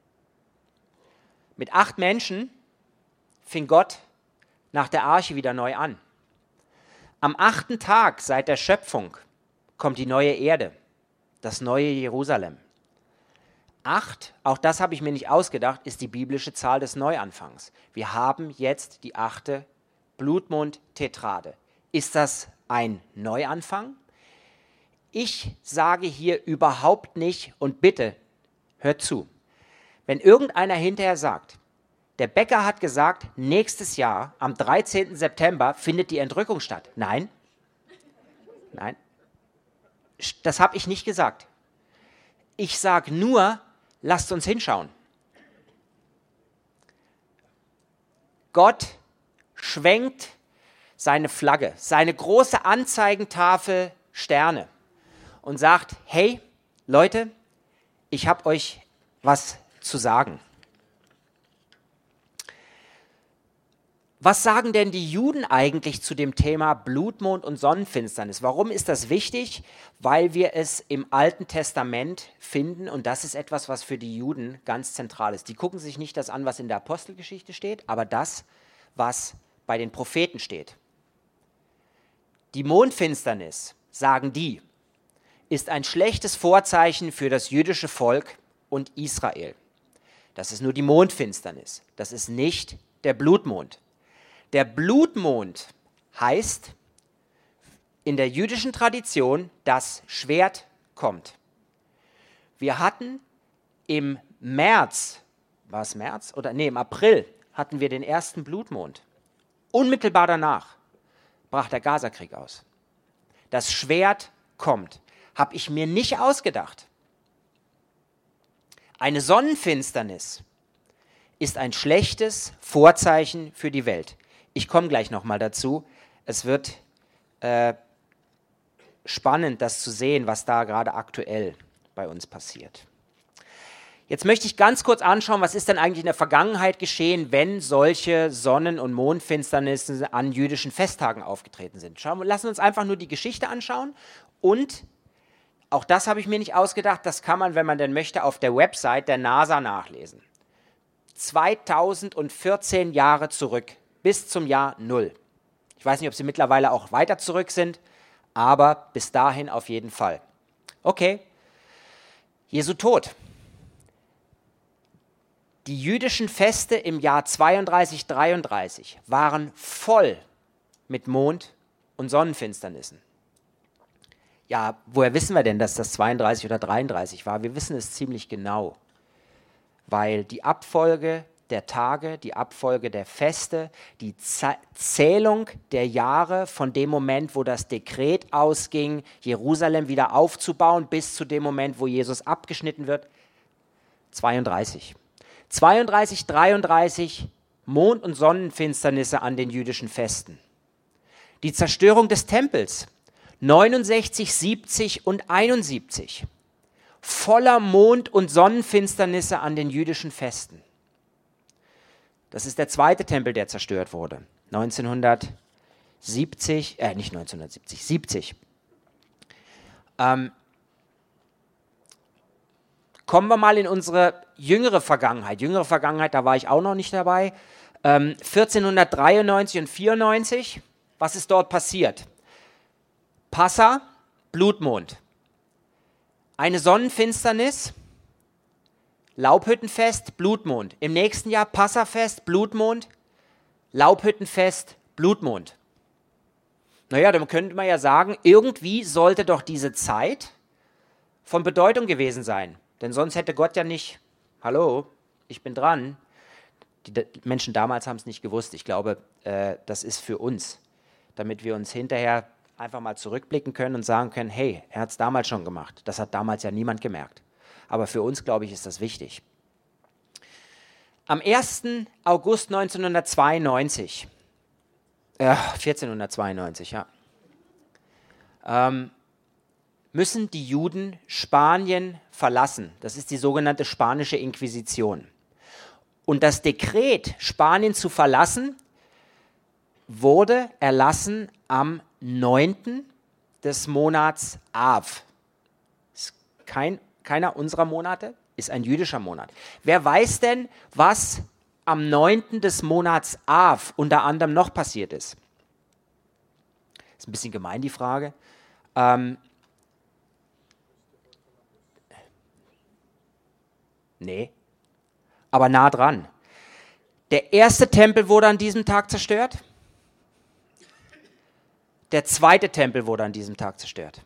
[SPEAKER 1] Mit 8 Menschen fing Gott nach der Arche wieder neu an. Am 8. Tag seit der Schöpfung kommt die neue Erde, das neue Jerusalem. 8, auch das habe ich mir nicht ausgedacht, ist die biblische Zahl des Neuanfangs. Wir haben jetzt die 8. Blutmond-Tetrade. Ist das ein Neuanfang? Ich sage hier überhaupt nicht, und bitte, hört zu, wenn irgendeiner hinterher sagt, Der Bäcker hat gesagt, nächstes Jahr, am 13. September, findet die Entrückung statt. Nein, nein, das habe ich nicht gesagt. Ich sage nur, lasst uns hinschauen. Gott schwenkt seine Flagge, seine große Anzeigentafel Sterne und sagt, hey Leute, ich habe euch was zu sagen. Was sagen denn die Juden eigentlich zu dem Thema Blutmond und Sonnenfinsternis? Warum ist das wichtig? Weil wir es im Alten Testament finden und das ist etwas, was für die Juden ganz zentral ist. Die gucken sich nicht das an, was in der Apostelgeschichte steht, aber das, was bei den Propheten steht. Die Mondfinsternis, sagen die, ist ein schlechtes Vorzeichen für das jüdische Volk und Israel. Das ist nur die Mondfinsternis, das ist nicht der Blutmond. Der Blutmond heißt in der jüdischen Tradition, das Schwert kommt. Wir hatten im März, war es März? Oder nee, im April hatten wir den ersten Blutmond. Unmittelbar danach brach der Gazakrieg aus. Das Schwert kommt. Habe ich mir nicht ausgedacht. Eine Sonnenfinsternis ist ein schlechtes Vorzeichen für die Welt. Ich komme gleich nochmal dazu. Es wird spannend, das zu sehen, was da gerade aktuell bei uns passiert. Jetzt möchte ich ganz kurz anschauen, was ist denn eigentlich in der Vergangenheit geschehen, wenn solche Sonnen- und Mondfinsternisse an jüdischen Festtagen aufgetreten sind. Lassen wir uns einfach nur die Geschichte anschauen und auch das habe ich mir nicht ausgedacht, das kann man, wenn man denn möchte, auf der Website der NASA nachlesen. 2014 Jahre zurück, bis zum Jahr 0. Ich weiß nicht, ob sie mittlerweile auch weiter zurück sind, aber bis dahin auf jeden Fall. Okay, Jesu Tod. Die jüdischen Feste im Jahr 32, 33 waren voll mit Mond- und Sonnenfinsternissen. Ja, woher wissen wir denn, dass das 32 oder 33 war? Wir wissen es ziemlich genau, weil die Abfolge der Tage, die Abfolge der Feste, die Zählung der Jahre von dem Moment, wo das Dekret ausging, Jerusalem wieder aufzubauen, bis zu dem Moment, wo Jesus abgeschnitten wird, 32. 32, 33 Mond- und Sonnenfinsternisse an den jüdischen Festen. Die Zerstörung des Tempels, 69, 70 und 71. Voller Mond- und Sonnenfinsternisse an den jüdischen Festen. Das ist der zweite Tempel, der zerstört wurde. 1970. Kommen wir mal in unsere jüngere Vergangenheit. Jüngere Vergangenheit, da war ich auch noch nicht dabei. 1493 und 94. Was ist dort passiert? Passa, Blutmond. Eine Sonnenfinsternis, Laubhüttenfest, Blutmond. Im nächsten Jahr Passafest, Blutmond, Laubhüttenfest, Blutmond. Naja, dann könnte man ja sagen, irgendwie sollte doch diese Zeit von Bedeutung gewesen sein. Denn sonst hätte Gott ja nicht, hallo, ich bin dran. Die Menschen damals haben es nicht gewusst. Ich glaube, das ist für uns, damit wir uns hinterher einfach mal zurückblicken können und sagen können, hey, er hat es damals schon gemacht. Das hat damals ja niemand gemerkt. Aber für uns, glaube ich, ist das wichtig. Am 1. August 1492, ja, müssen die Juden Spanien verlassen. Das ist die sogenannte spanische Inquisition. Und das Dekret, Spanien zu verlassen, wurde erlassen am 9. des Monats Av. Ist keiner unserer Monate, ist ein jüdischer Monat. Wer weiß denn, was am 9. des Monats Av unter anderem noch passiert ist? Ist ein bisschen gemein, die Frage. Nee, aber nah dran. Der erste Tempel wurde an diesem Tag zerstört. Der zweite Tempel wurde an diesem Tag zerstört.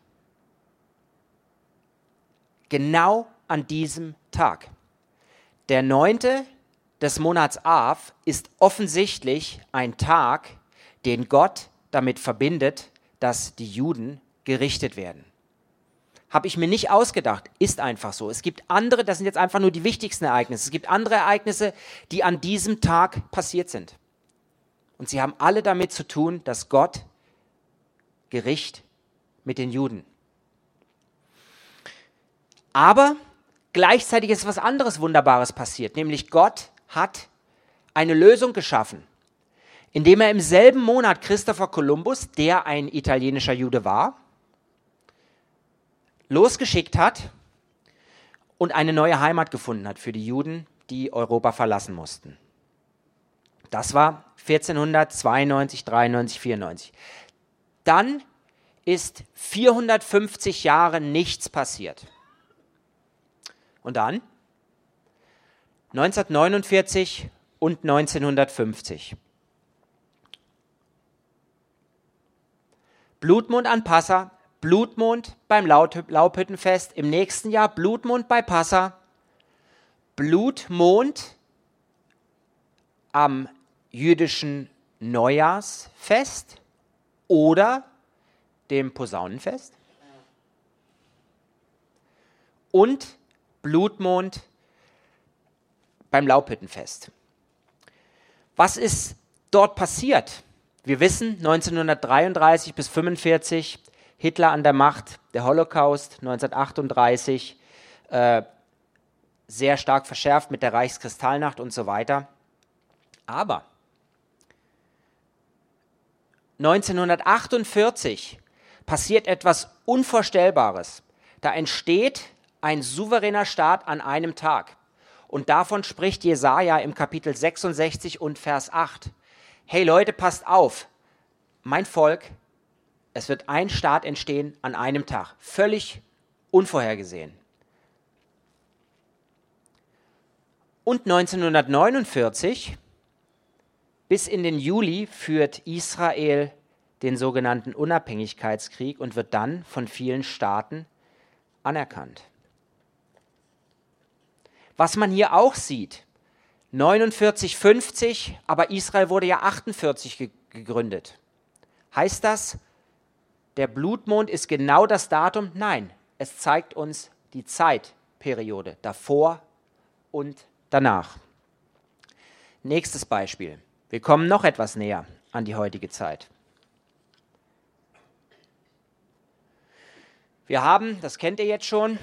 [SPEAKER 1] Genau an diesem Tag. Der 9. des Monats Av ist offensichtlich ein Tag, den Gott damit verbindet, dass die Juden gerichtet werden. Habe ich mir nicht ausgedacht, ist einfach so. Es gibt andere, das sind jetzt einfach nur die wichtigsten Ereignisse. Es gibt andere Ereignisse, die an diesem Tag passiert sind. Und sie haben alle damit zu tun, dass Gott Gericht mit den Juden. Aber gleichzeitig ist was anderes Wunderbares passiert, nämlich Gott hat eine Lösung geschaffen, indem er im selben Monat Christopher Columbus, der ein italienischer Jude war, losgeschickt hat und eine neue Heimat gefunden hat für die Juden, die Europa verlassen mussten. Das war 1492, 93, 94. Dann ist 450 Jahre nichts passiert. Und dann 1949 und 1950. Blutmond an Passa, Blutmond beim Laubhüttenfest, im nächsten Jahr Blutmond bei Passa, Blutmond am jüdischen Neujahrsfest oder dem Posaunenfest und Blutmond beim Laubhüttenfest. Was ist dort passiert? Wir wissen, 1933 bis 1945 Hitler an der Macht, der Holocaust 1938, sehr stark verschärft mit der Reichskristallnacht und so weiter. Aber 1948 passiert etwas Unvorstellbares. Da entsteht ein souveräner Staat an einem Tag. Und davon spricht Jesaja im Kapitel 66 und Vers 8. Hey Leute, passt auf, mein Volk, es wird ein Staat entstehen an einem Tag. Völlig unvorhergesehen. Und 1949 bis in den Juli führt Israel den sogenannten Unabhängigkeitskrieg und wird dann von vielen Staaten anerkannt. Was man hier auch sieht, 49, 50, aber Israel wurde ja 48 gegründet. Heißt das, der Blutmond ist genau das Datum? Nein, es zeigt uns die Zeitperiode davor und danach. Nächstes Beispiel. Wir kommen noch etwas näher an die heutige Zeit. Wir haben, das kennt ihr jetzt schon,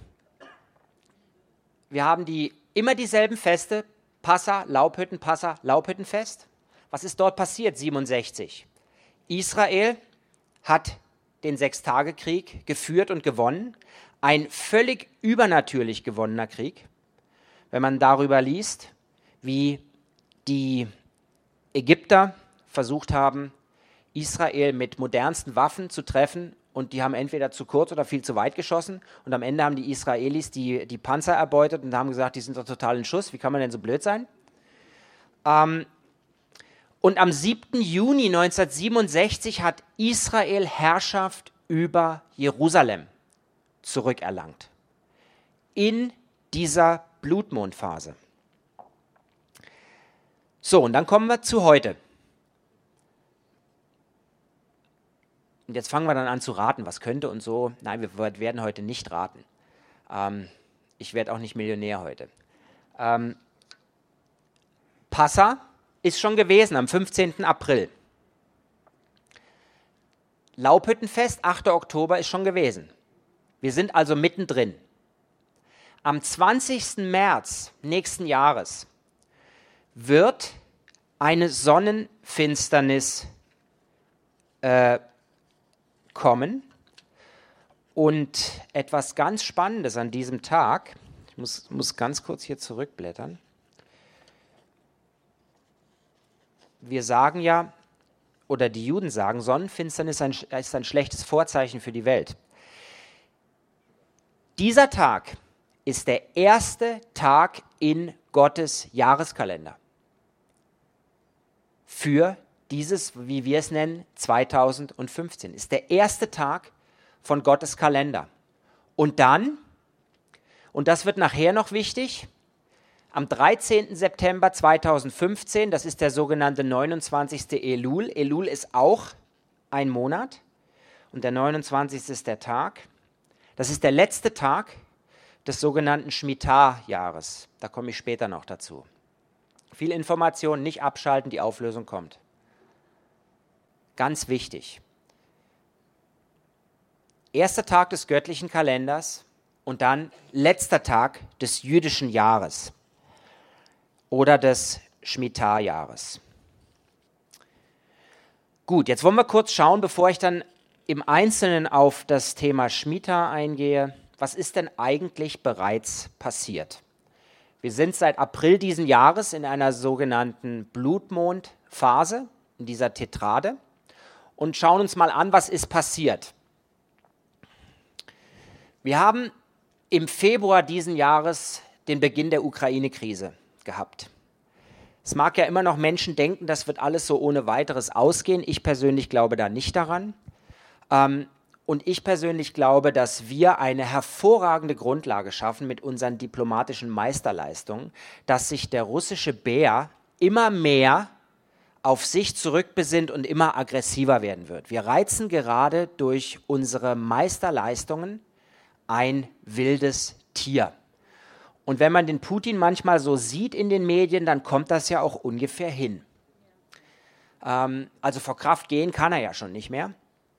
[SPEAKER 1] wir haben immer dieselben Feste, Passa, Laubhüttenfest. Was ist dort passiert, 67? Israel hat den Sechstagekrieg geführt und gewonnen. Ein völlig übernatürlich gewonnener Krieg. Wenn man darüber liest, wie die Ägypter versucht haben, Israel mit modernsten Waffen zu treffen und die haben entweder zu kurz oder viel zu weit geschossen und am Ende haben die Israelis die Panzer erbeutet und haben gesagt, die sind doch total in Schuss, wie kann man denn so blöd sein? Und am 7. Juni 1967 hat Israel Herrschaft über Jerusalem zurückerlangt. In dieser Blutmondphase. So, und dann kommen wir zu heute. Und jetzt fangen wir dann an zu raten, was könnte und so. Nein, wir werden heute nicht raten. Ich werde auch nicht Millionär heute. Passa ist schon gewesen am 15. April. Laubhüttenfest, 8. Oktober ist schon gewesen. Wir sind also mittendrin. Am 20. März nächsten Jahres wird eine Sonnenfinsternis kommen und etwas ganz Spannendes an diesem Tag, ich muss ganz kurz hier zurückblättern. Wir sagen ja, oder die Juden sagen, Sonnenfinsternis ist ein schlechtes Vorzeichen für die Welt. Dieser Tag ist der erste Tag in Gottes Jahreskalender. Für dieses, wie wir es nennen, 2015. Ist der erste Tag von Gottes Kalender. Und dann, und das wird nachher noch wichtig, Am 13. September 2015, das ist der sogenannte 29. Elul. Elul ist auch ein Monat und der 29. ist der Tag. Das ist der letzte Tag des sogenannten Shemitah-Jahres. Da komme ich später noch dazu. Viel Information, nicht abschalten, die Auflösung kommt. Ganz wichtig. Erster Tag des göttlichen Kalenders und dann letzter Tag des jüdischen Jahres oder des Shemitah-Jahres. Gut, jetzt wollen wir kurz schauen, bevor ich dann im Einzelnen auf das Thema Shemitah eingehe. Was ist denn eigentlich bereits passiert? Wir sind seit April diesen Jahres in einer sogenannten Blutmondphase, in dieser Tetrade, und schauen uns mal an, was ist passiert. Wir haben im Februar diesen Jahres den Beginn der Ukraine-Krise gehabt. Es mag ja immer noch Menschen denken, das wird alles so ohne weiteres ausgehen. Ich persönlich glaube da nicht daran. Und ich persönlich glaube, dass wir eine hervorragende Grundlage schaffen mit unseren diplomatischen Meisterleistungen, dass sich der russische Bär immer mehr auf sich zurückbesinnt und immer aggressiver werden wird. Wir reizen gerade durch unsere Meisterleistungen ein wildes Tier. Und wenn man den Putin manchmal so sieht in den Medien, dann kommt das ja auch ungefähr hin. Also vor Kraft gehen kann er ja schon nicht mehr.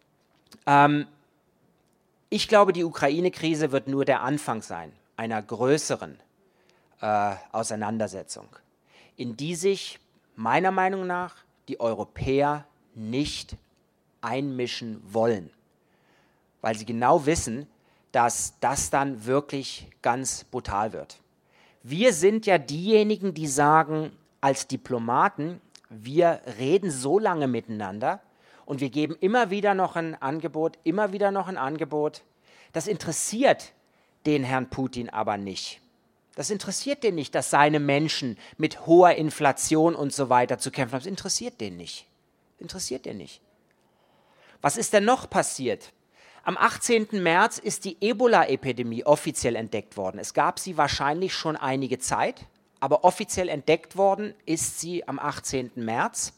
[SPEAKER 1] Ich glaube, die Ukraine-Krise wird nur der Anfang sein einer größeren Auseinandersetzung, in die sich meiner Meinung nach die Europäer nicht einmischen wollen, weil sie genau wissen, dass das dann wirklich ganz brutal wird. Wir sind ja diejenigen, die sagen, als Diplomaten, wir reden so lange miteinander und wir geben immer wieder noch ein Angebot, immer wieder noch ein Angebot. Das interessiert den Herrn Putin aber nicht. Das interessiert den nicht, dass seine Menschen mit hoher Inflation und so weiter zu kämpfen haben. Das interessiert den nicht. Interessiert den nicht. Was ist denn noch passiert? Am 18. März ist die Ebola-Epidemie offiziell entdeckt worden. Es gab sie wahrscheinlich schon einige Zeit, aber offiziell entdeckt worden ist sie am 18. März.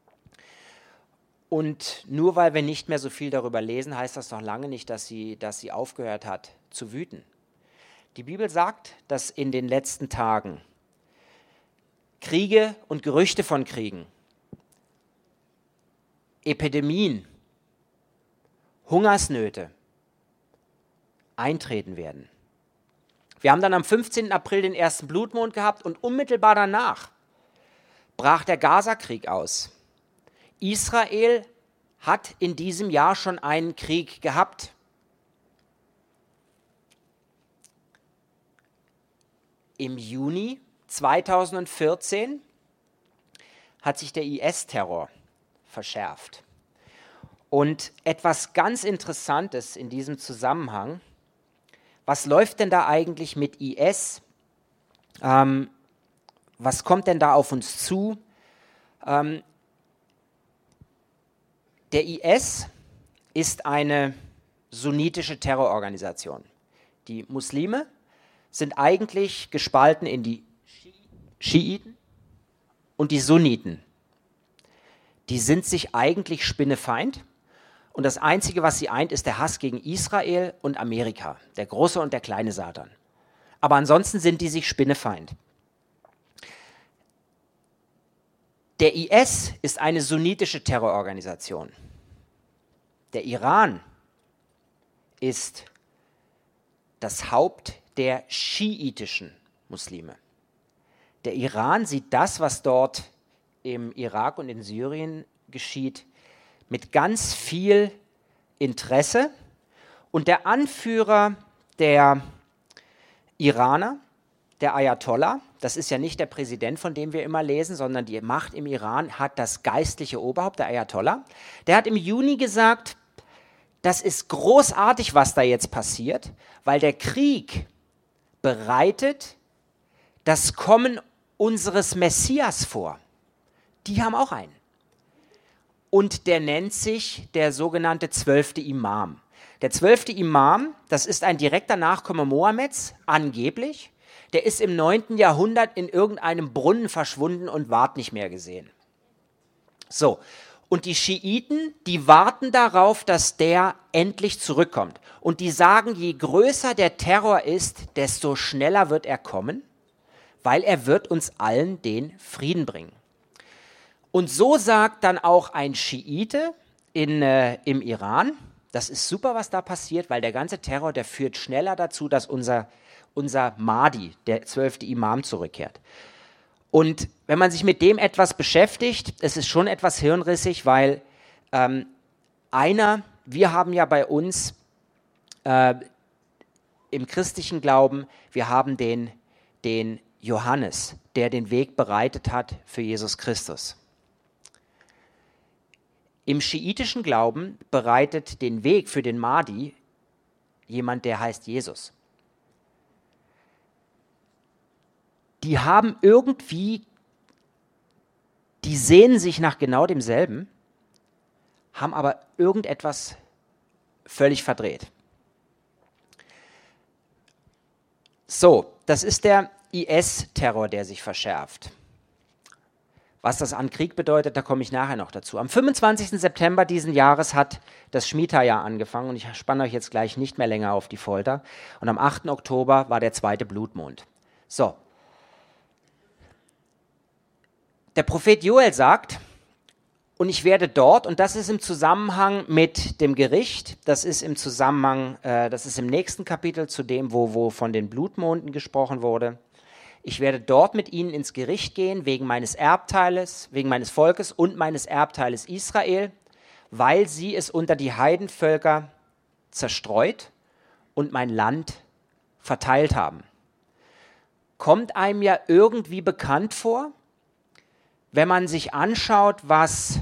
[SPEAKER 1] Und nur weil wir nicht mehr so viel darüber lesen, heißt das noch lange nicht, dass sie aufgehört hat zu wüten. Die Bibel sagt, dass in den letzten Tagen Kriege und Gerüchte von Kriegen, Epidemien, Hungersnöte eintreten werden. Wir haben dann am 15. April den ersten Blutmond gehabt und unmittelbar danach brach der Gaza-Krieg aus. Israel hat in diesem Jahr schon einen Krieg gehabt. Im Juni 2014 hat sich der IS-Terror verschärft. Und etwas ganz Interessantes in diesem Zusammenhang, was läuft denn da eigentlich mit IS? Was kommt denn da auf uns zu? Der IS ist eine sunnitische Terrororganisation. Die Muslime sind eigentlich gespalten in die Schiiten und die Sunniten. Die sind sich eigentlich spinnefeind. Und das Einzige, was sie eint, ist der Hass gegen Israel und Amerika, der große und der kleine Satan. Aber ansonsten sind die sich spinnefeind. Der IS ist eine sunnitische Terrororganisation. Der Iran ist das Haupt der schiitischen Muslime. Der Iran sieht das, was dort im Irak und in Syrien geschieht, mit ganz viel Interesse. Und der Anführer der Iraner, der Ayatollah, das ist ja nicht der Präsident, von dem wir immer lesen, sondern die Macht im Iran hat das geistliche Oberhaupt, der Ayatollah. Der hat im Juni gesagt, das ist großartig, was da jetzt passiert, weil der Krieg bereitet das Kommen unseres Messias vor. Die haben auch einen. Und der nennt sich der sogenannte 12. Imam. Der 12. Imam, das ist ein direkter Nachkomme Mohammeds, angeblich. Der ist im 9. Jahrhundert in irgendeinem Brunnen verschwunden und ward nicht mehr gesehen. So, und die Schiiten, die warten darauf, dass der endlich zurückkommt. Und die sagen, je größer der Terror ist, desto schneller wird er kommen, weil er wird uns allen den Frieden bringen. Und so sagt dann auch ein Schiite im Iran, das ist super, was da passiert, weil der ganze Terror, der führt schneller dazu, dass unser Mahdi, der 12. Imam, zurückkehrt. Und wenn man sich mit dem etwas beschäftigt, es ist schon etwas hirnrissig, weil wir haben ja bei uns im christlichen Glauben, wir haben den Johannes, der den Weg bereitet hat für Jesus Christus. Im schiitischen Glauben bereitet den Weg für den Mahdi jemand, der heißt Jesus. Die haben irgendwie, die sehnen sich nach genau demselben, haben aber irgendetwas völlig verdreht. So, das ist der IS-Terror, der sich verschärft. Was das an Krieg bedeutet, da komme ich nachher noch dazu. Am 25. September diesen Jahres hat das Schmita-Jahr angefangen und ich spanne euch jetzt gleich nicht mehr länger auf die Folter. Und am 8. Oktober war der zweite Blutmond. So. Der Prophet Joel sagt, und ich werde dort, und das ist im Zusammenhang mit dem Gericht, das ist im nächsten Kapitel zu dem, wo von den Blutmonden gesprochen wurde. Ich werde dort mit ihnen ins Gericht gehen, wegen meines Erbteiles, wegen meines Volkes und meines Erbteiles Israel, weil sie es unter die Heidenvölker zerstreut und mein Land verteilt haben. Kommt einem ja irgendwie bekannt vor, wenn man sich anschaut, was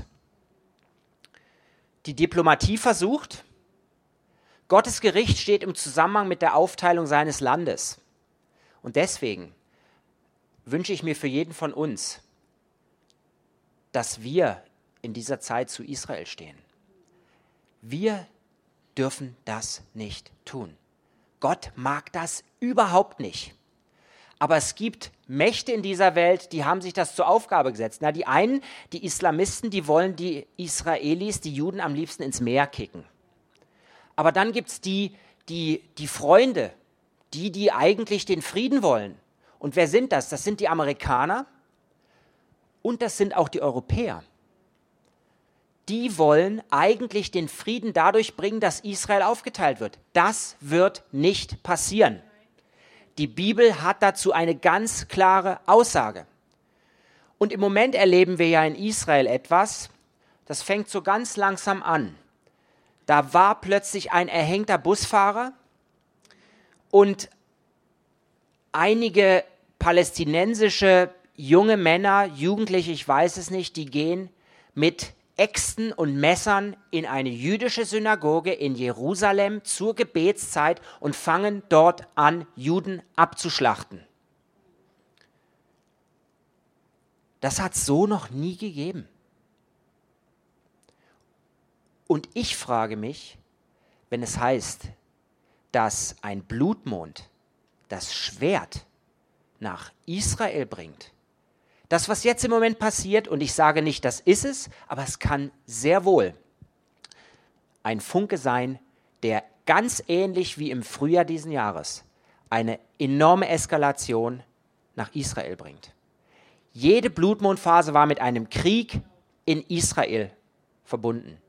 [SPEAKER 1] die Diplomatie versucht. Gottes Gericht steht im Zusammenhang mit der Aufteilung seines Landes. Und deswegen wünsche ich mir für jeden von uns, dass wir in dieser Zeit zu Israel stehen. Wir dürfen das nicht tun. Gott mag das überhaupt nicht. Aber es gibt Mächte in dieser Welt, die haben sich das zur Aufgabe gesetzt. Die einen, die Islamisten, die wollen die Israelis, die Juden am liebsten ins Meer kicken. Aber dann gibt es die Freunde, die eigentlich den Frieden wollen. Und wer sind das? Das sind die Amerikaner und das sind auch die Europäer. Die wollen eigentlich den Frieden dadurch bringen, dass Israel aufgeteilt wird. Das wird nicht passieren. Die Bibel hat dazu eine ganz klare Aussage. Und im Moment erleben wir ja in Israel etwas, das fängt so ganz langsam an. Da war plötzlich ein erhängter Busfahrer und einige palästinensische junge Männer, Jugendliche, ich weiß es nicht, die gehen mit Äxten und Messern in eine jüdische Synagoge in Jerusalem zur Gebetszeit und fangen dort an, Juden abzuschlachten. Das hat es so noch nie gegeben. Und ich frage mich, wenn es heißt, dass ein Blutmond das Schwert nach Israel bringt, das, was jetzt im Moment passiert, und ich sage nicht, das ist es, aber es kann sehr wohl ein Funke sein, der ganz ähnlich wie im Frühjahr diesen Jahres eine enorme Eskalation nach Israel bringt. Jede Blutmondphase war mit einem Krieg in Israel verbunden.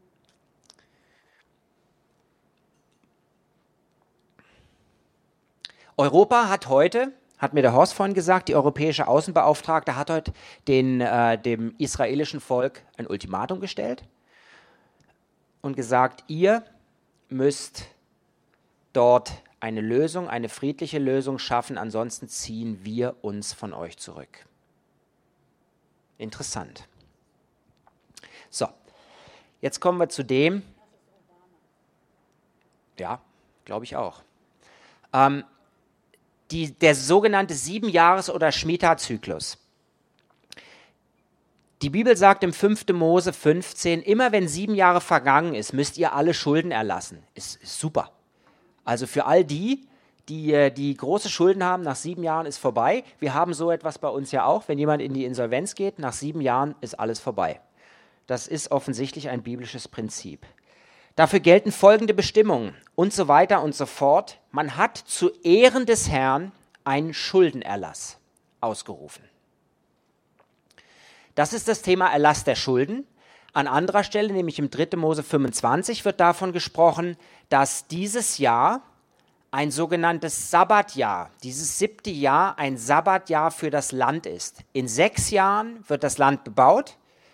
[SPEAKER 1] Europa hat mir der Horst vorhin gesagt, die europäische Außenbeauftragte hat heute dem israelischen Volk ein Ultimatum gestellt und gesagt, ihr müsst dort eine Lösung, eine friedliche Lösung schaffen, ansonsten ziehen wir uns von euch zurück. Interessant. So, jetzt kommen wir zu dem, ja, glaube ich auch. Der sogenannte 7-Jahres- oder Schmita-Zyklus. Die Bibel sagt im 5. Mose 15, immer wenn 7 Jahre vergangen ist, müsst ihr alle Schulden erlassen. Ist super. Also für all die die große Schulden haben, nach 7 Jahren ist vorbei. Wir haben so etwas bei uns ja auch. Wenn jemand in die Insolvenz geht, nach 7 Jahren ist alles vorbei. Das ist offensichtlich ein biblisches Prinzip. Dafür gelten folgende Bestimmungen und so weiter und so fort. Man hat zu Ehren des Herrn einen Schuldenerlass ausgerufen. Das ist das Thema Erlass der Schulden. An anderer Stelle, nämlich im 3. Mose 25, wird davon gesprochen, dass dieses Jahr ein sogenanntes Sabbatjahr, dieses 7. Jahr ein Sabbatjahr für das Land ist. In 6 Jahren wird das Land bebaut.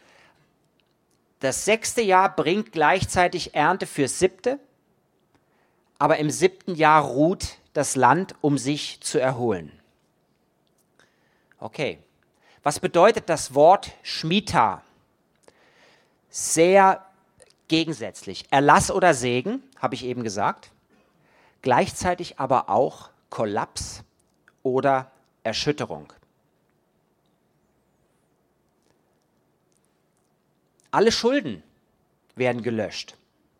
[SPEAKER 1] Das 6. Jahr bringt gleichzeitig Ernte fürs 7., aber im 7. Jahr ruht das Land, um sich zu erholen. Okay, was bedeutet das Wort Shemitah? Sehr gegensätzlich. Erlass oder Segen, habe ich eben gesagt. Gleichzeitig aber auch Kollaps oder Erschütterung. Alle Schulden werden gelöscht.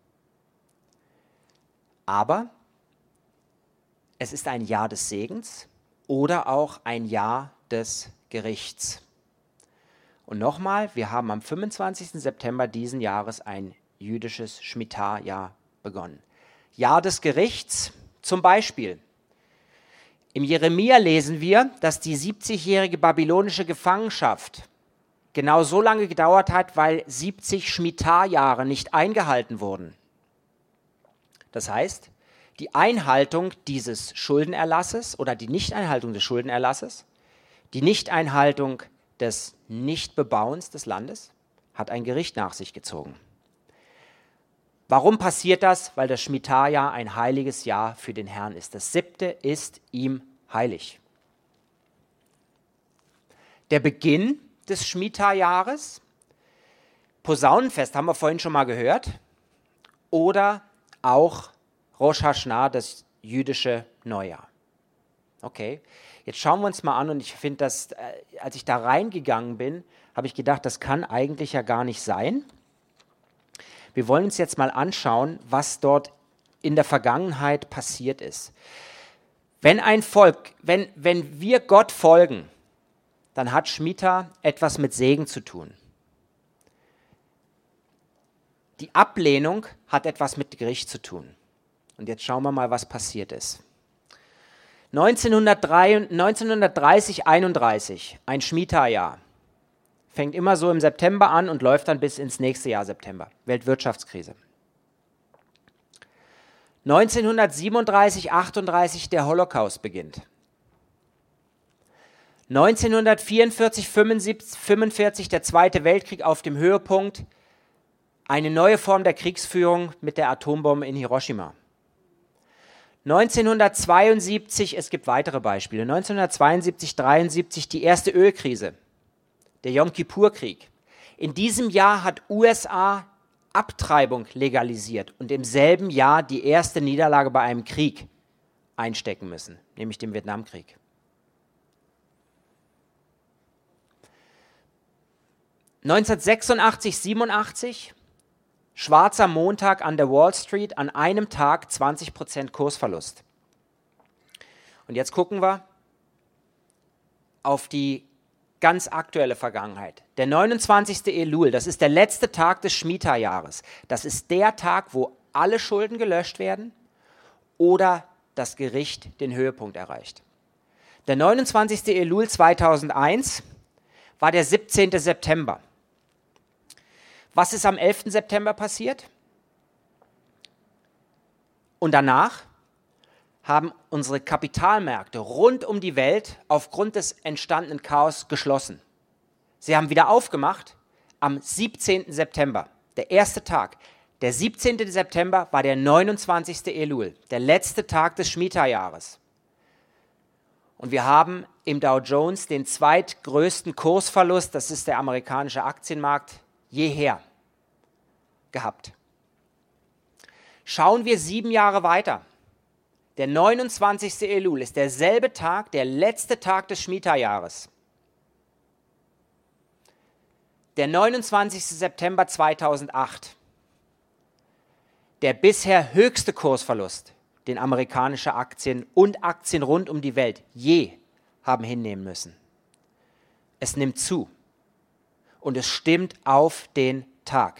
[SPEAKER 1] Aber es ist ein Jahr des Segens oder auch ein Jahr des Gerichts. Und nochmal, wir haben am 25. September diesen Jahres ein jüdisches Shemitah-Jahr begonnen. Jahr des Gerichts, zum Beispiel. Im Jeremia lesen wir, dass die 70-jährige babylonische Gefangenschaft genau so lange gedauert hat, weil 70 Shemitah-Jahre nicht eingehalten wurden. Das heißt, die Einhaltung dieses Schuldenerlasses oder die Nichteinhaltung des Schuldenerlasses, die Nichteinhaltung des Nichtbebauens des Landes, hat ein Gericht nach sich gezogen. Warum passiert das? Weil das Shemitah-Jahr ein heiliges Jahr für den Herrn ist. Das 7. ist ihm heilig. Der Beginn des Shemitah-Jahres, Posaunenfest, haben wir vorhin schon mal gehört, oder auch Rosh Hashanah, das jüdische Neujahr. Okay, jetzt schauen wir uns mal an und ich finde, dass, als ich da reingegangen bin, habe ich gedacht, das kann eigentlich ja gar nicht sein. Wir wollen uns jetzt mal anschauen, was dort in der Vergangenheit passiert ist. Wenn ein Volk, wenn wir Gott folgen, dann hat Shemitah etwas mit Segen zu tun. Die Ablehnung hat etwas mit Gericht zu tun. Und jetzt schauen wir mal, was passiert ist. 1930, 31, ein Shemitah-Jahr. Fängt immer so im September an und läuft dann bis ins nächste Jahr September. Weltwirtschaftskrise. 1937, 38 der Holocaust beginnt. 1944, 45 der Zweite Weltkrieg auf dem Höhepunkt. Eine neue Form der Kriegsführung mit der Atombombe in Hiroshima. 1972, es gibt weitere Beispiele, 1972, 73 die erste Ölkrise, der Jom-Kippur-Krieg. In diesem Jahr hat USA Abtreibung legalisiert und im selben Jahr die erste Niederlage bei einem Krieg einstecken müssen, nämlich dem Vietnamkrieg. 1986, 87 schwarzer Montag an der Wall Street, an einem Tag 20% Kursverlust. Und jetzt gucken wir auf die ganz aktuelle Vergangenheit. Der 29. Elul, das ist der letzte Tag des Shemitah-Jahres. Das ist der Tag, wo alle Schulden gelöscht werden oder das Gericht den Höhepunkt erreicht. Der 29. Elul 2001 war der 17. September. Was ist am 11. September passiert? Und danach haben unsere Kapitalmärkte rund um die Welt aufgrund des entstandenen Chaos geschlossen. Sie haben wieder aufgemacht am 17. September, der erste Tag. Der 17. September war der 29. Elul, der letzte Tag des Shemitah-Jahres. Und wir haben im Dow Jones den zweitgrößten Kursverlust, das ist der amerikanische Aktienmarkt, jeher gehabt. Schauen wir 7 Jahre weiter. Der 29. Elul ist derselbe Tag, der letzte Tag des Shemitah-Jahres. Der 29. September 2008. Der bisher höchste Kursverlust den amerikanische Aktien und Aktien rund um die Welt je haben hinnehmen müssen. Es nimmt zu und es stimmt auf den Tag.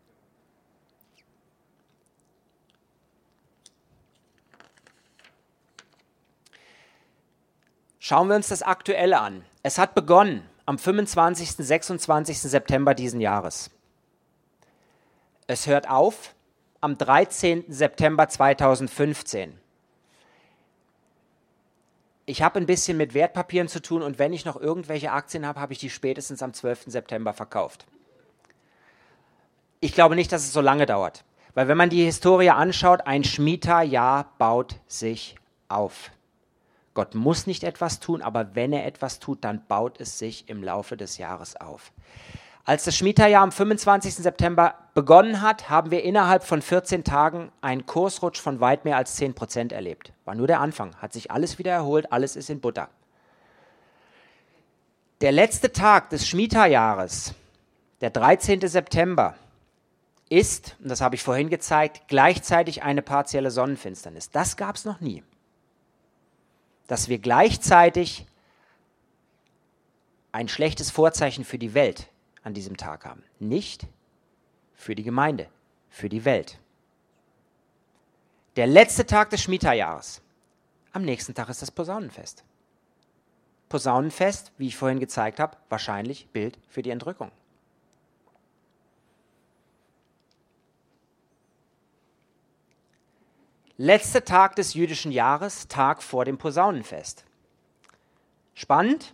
[SPEAKER 1] Schauen wir uns das Aktuelle an. Es hat begonnen am 25. 26. September diesen Jahres. Es hört auf am 13. September 2015. Ich habe ein bisschen mit Wertpapieren zu tun und wenn ich noch irgendwelche Aktien habe, habe ich die spätestens am 12. September verkauft. Ich glaube nicht, dass es so lange dauert, weil wenn man die Historie anschaut, ein Shemitah-Jahr baut sich auf. Gott muss nicht etwas tun, aber wenn er etwas tut, dann baut es sich im Laufe des Jahres auf. Als das Shemitah-Jahr am 25. September begonnen hat, haben wir innerhalb von 14 Tagen einen Kursrutsch von weit mehr als 10% erlebt. War nur der Anfang, hat sich alles wieder erholt, alles ist in Butter. Der letzte Tag des Shemitah-Jahres, der 13. September, ist, und das habe ich vorhin gezeigt, gleichzeitig eine partielle Sonnenfinsternis. Das gab es noch nie. Dass wir gleichzeitig ein schlechtes Vorzeichen für die Welt an diesem Tag haben. Nicht für die Gemeinde, für die Welt. Der letzte Tag des Shemitah-Jahres. Am nächsten Tag ist das Posaunenfest. Posaunenfest, wie ich vorhin gezeigt habe, wahrscheinlich Bild für die Entrückung. Letzter Tag des jüdischen Jahres, Tag vor dem Posaunenfest. Spannend.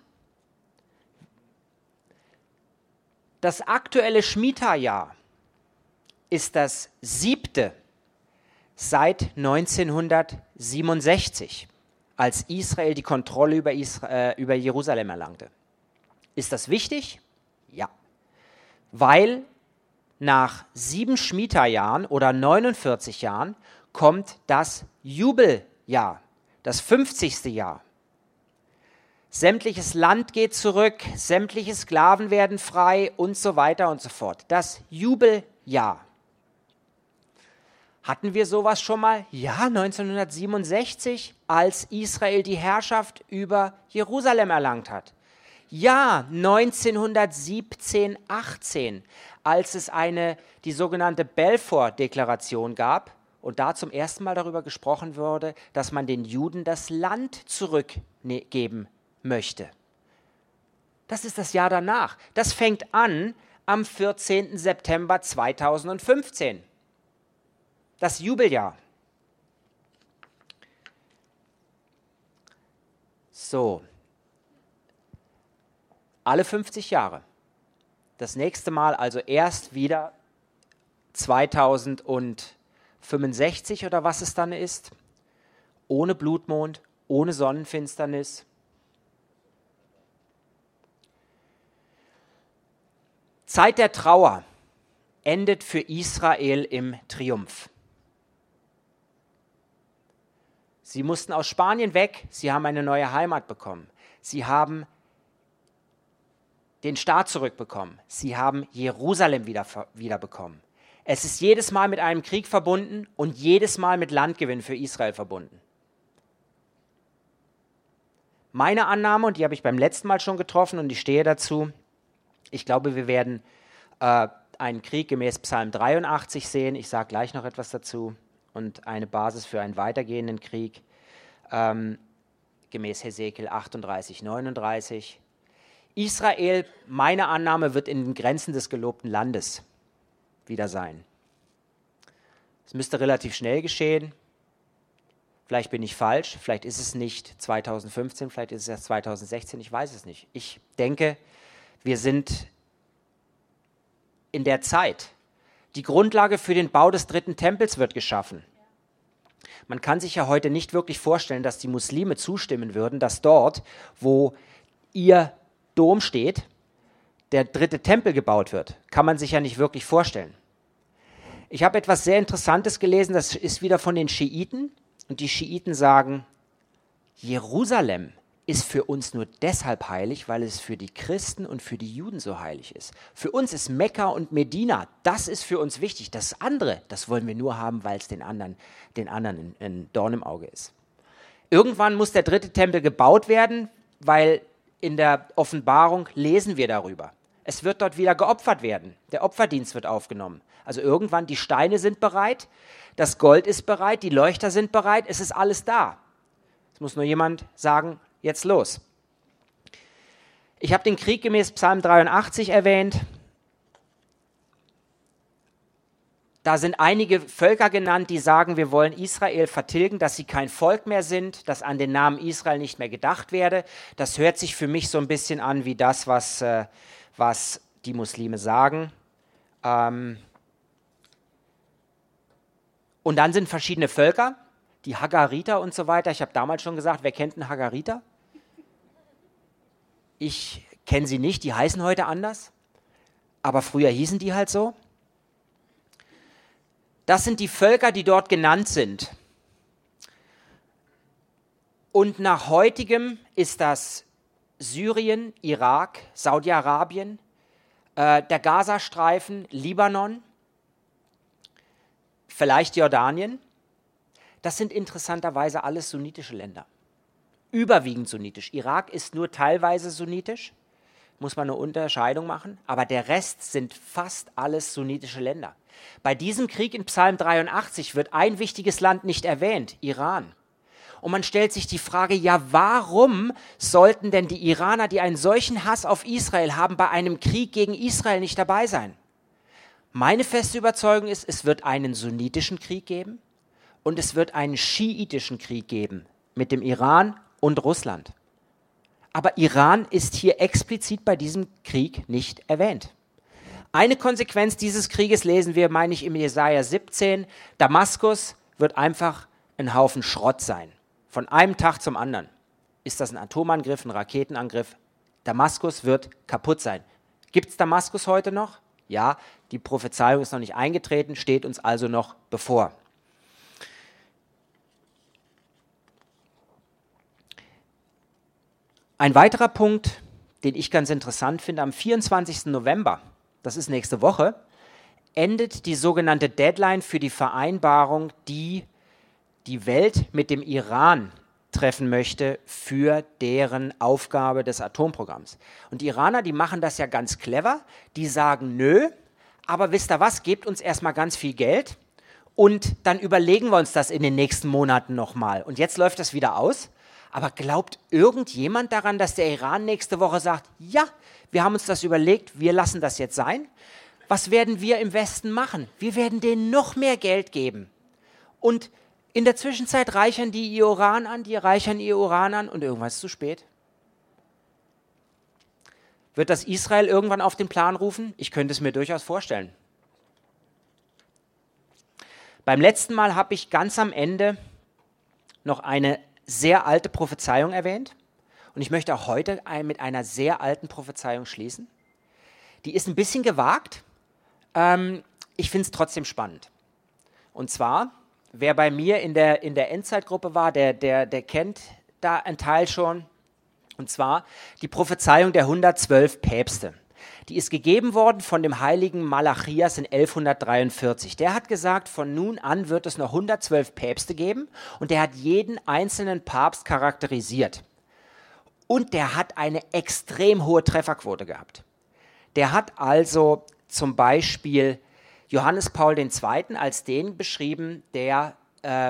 [SPEAKER 1] Das aktuelle Shemitah-Jahr ist das 7. seit 1967, als Israel die Kontrolle über Jerusalem erlangte. Ist das wichtig? Ja. Weil nach 7 Shemitah-Jahren oder 49 Jahren kommt das Jubeljahr, das 50. Jahr. Sämtliches Land geht zurück, sämtliche Sklaven werden frei und so weiter und so fort. Das Jubeljahr. Hatten wir sowas schon mal? Ja, 1967, als Israel die Herrschaft über Jerusalem erlangt hat. Ja, 1917, 18, als es die sogenannte Balfour-Deklaration gab und da zum ersten Mal darüber gesprochen wurde, dass man den Juden das Land zurückgeben möchte. Das ist das Jahr danach. Das fängt an am 14. September 2015. Das Jubeljahr. So. Alle 50 Jahre. Das nächste Mal also erst wieder 2065 oder was es dann ist. Ohne Blutmond, ohne Sonnenfinsternis. Zeit der Trauer endet für Israel im Triumph. Sie mussten aus Spanien weg, sie haben eine neue Heimat bekommen. Sie haben den Staat zurückbekommen. Sie haben Jerusalem wieder bekommen. Es ist jedes Mal mit einem Krieg verbunden und jedes Mal mit Landgewinn für Israel verbunden. Meine Annahme, und die habe ich beim letzten Mal schon getroffen und ich stehe dazu, ich glaube, wir werden einen Krieg gemäß Psalm 83 sehen. Ich sage gleich noch etwas dazu. Und eine Basis für einen weitergehenden Krieg gemäß Hesekiel 38, 39. Israel, meine Annahme, wird in den Grenzen des gelobten Landes wieder sein. Es müsste relativ schnell geschehen. Vielleicht bin ich falsch, vielleicht ist es nicht 2015, vielleicht ist es erst 2016, ich weiß es nicht. Ich denke, wir sind in der Zeit. Die Grundlage für den Bau des 3. Tempels wird geschaffen. Man kann sich ja heute nicht wirklich vorstellen, dass die Muslime zustimmen würden, dass dort, wo ihr Dom steht, der 3. Tempel gebaut wird. Kann man sich ja nicht wirklich vorstellen. Ich habe etwas sehr Interessantes gelesen, das ist wieder von den Schiiten. Und die Schiiten sagen, Jerusalem ist für uns nur deshalb heilig, weil es für die Christen und für die Juden so heilig ist. Für uns ist Mekka und Medina, das ist für uns wichtig. Das andere, das wollen wir nur haben, weil es den anderen ein Dorn im Auge ist. Irgendwann muss der dritte Tempel gebaut werden, weil in der Offenbarung lesen wir darüber. Es wird dort wieder geopfert werden. Der Opferdienst wird aufgenommen. Also irgendwann, die Steine sind bereit, das Gold ist bereit, die Leuchter sind bereit, es ist alles da. Es muss nur jemand sagen, jetzt los. Ich habe den Krieg gemäß Psalm 83 erwähnt. Da sind einige Völker genannt, die sagen, wir wollen Israel vertilgen, dass sie kein Volk mehr sind, dass an den Namen Israel nicht mehr gedacht werde. Das hört sich für mich so ein bisschen an wie das, was die Muslime sagen. Und dann sind verschiedene Völker, die Hagariter und so weiter. Ich habe damals schon gesagt, wer kennt einen Hagariter? Ich kenne sie nicht, die heißen heute anders, aber früher hießen die halt so. Das sind die Völker, die dort genannt sind. Und nach heutigem ist das Syrien, Irak, Saudi-Arabien, der Gazastreifen, Libanon, vielleicht Jordanien. Das sind interessanterweise alles sunnitische Länder. Überwiegend sunnitisch. Irak ist nur teilweise sunnitisch, muss man eine Unterscheidung machen, aber der Rest sind fast alles sunnitische Länder. Bei diesem Krieg in Psalm 83 wird ein wichtiges Land nicht erwähnt, Iran. Und man stellt sich die Frage, ja, warum sollten denn die Iraner, die einen solchen Hass auf Israel haben, bei einem Krieg gegen Israel nicht dabei sein? Meine feste Überzeugung ist, es wird einen sunnitischen Krieg geben und es wird einen schiitischen Krieg geben mit dem Iran und Russland. Aber Iran ist hier explizit bei diesem Krieg nicht erwähnt. Eine Konsequenz dieses Krieges lesen wir, meine ich, im Jesaja 17. Damaskus wird einfach ein Haufen Schrott sein. Von einem Tag zum anderen. Ist das ein Atomangriff, ein Raketenangriff? Damaskus wird kaputt sein. Gibt es Damaskus heute noch? Ja, die Prophezeiung ist noch nicht eingetreten, steht uns also noch bevor. Ein weiterer Punkt, den ich ganz interessant finde, am 24. November, das ist nächste Woche, endet die sogenannte Deadline für die Vereinbarung, die die Welt mit dem Iran treffen möchte für deren Aufgabe des Atomprogramms. Und die Iraner, die machen das ja ganz clever, die sagen, nö, aber wisst ihr was, gebt uns erstmal ganz viel Geld und dann überlegen wir uns das in den nächsten Monaten nochmal. Und jetzt läuft das wieder aus. Aber glaubt irgendjemand daran, dass der Iran nächste Woche sagt, ja, wir haben uns das überlegt, wir lassen das jetzt sein? Was werden wir im Westen machen? Wir werden denen noch mehr Geld geben. Und in der Zwischenzeit reichern die ihr Uran an, und irgendwann ist es zu spät. Wird das Israel irgendwann auf den Plan rufen? Ich könnte es mir durchaus vorstellen. Beim letzten Mal habe ich ganz am Ende noch eine sehr alte Prophezeiung erwähnt und ich möchte auch heute mit einer sehr alten Prophezeiung schließen. Die ist ein bisschen gewagt, ich finde es trotzdem spannend. Und zwar, wer bei mir in der Endzeitgruppe war, der kennt da einen Teil schon, und zwar die Prophezeiung der 112 Päpste. Die ist gegeben worden von dem heiligen Malachias in 1143. Der hat gesagt, von nun an wird es noch 112 Päpste geben und der hat jeden einzelnen Papst charakterisiert. Und der hat eine extrem hohe Trefferquote gehabt. Der hat also zum Beispiel Johannes Paul II. Als den beschrieben, der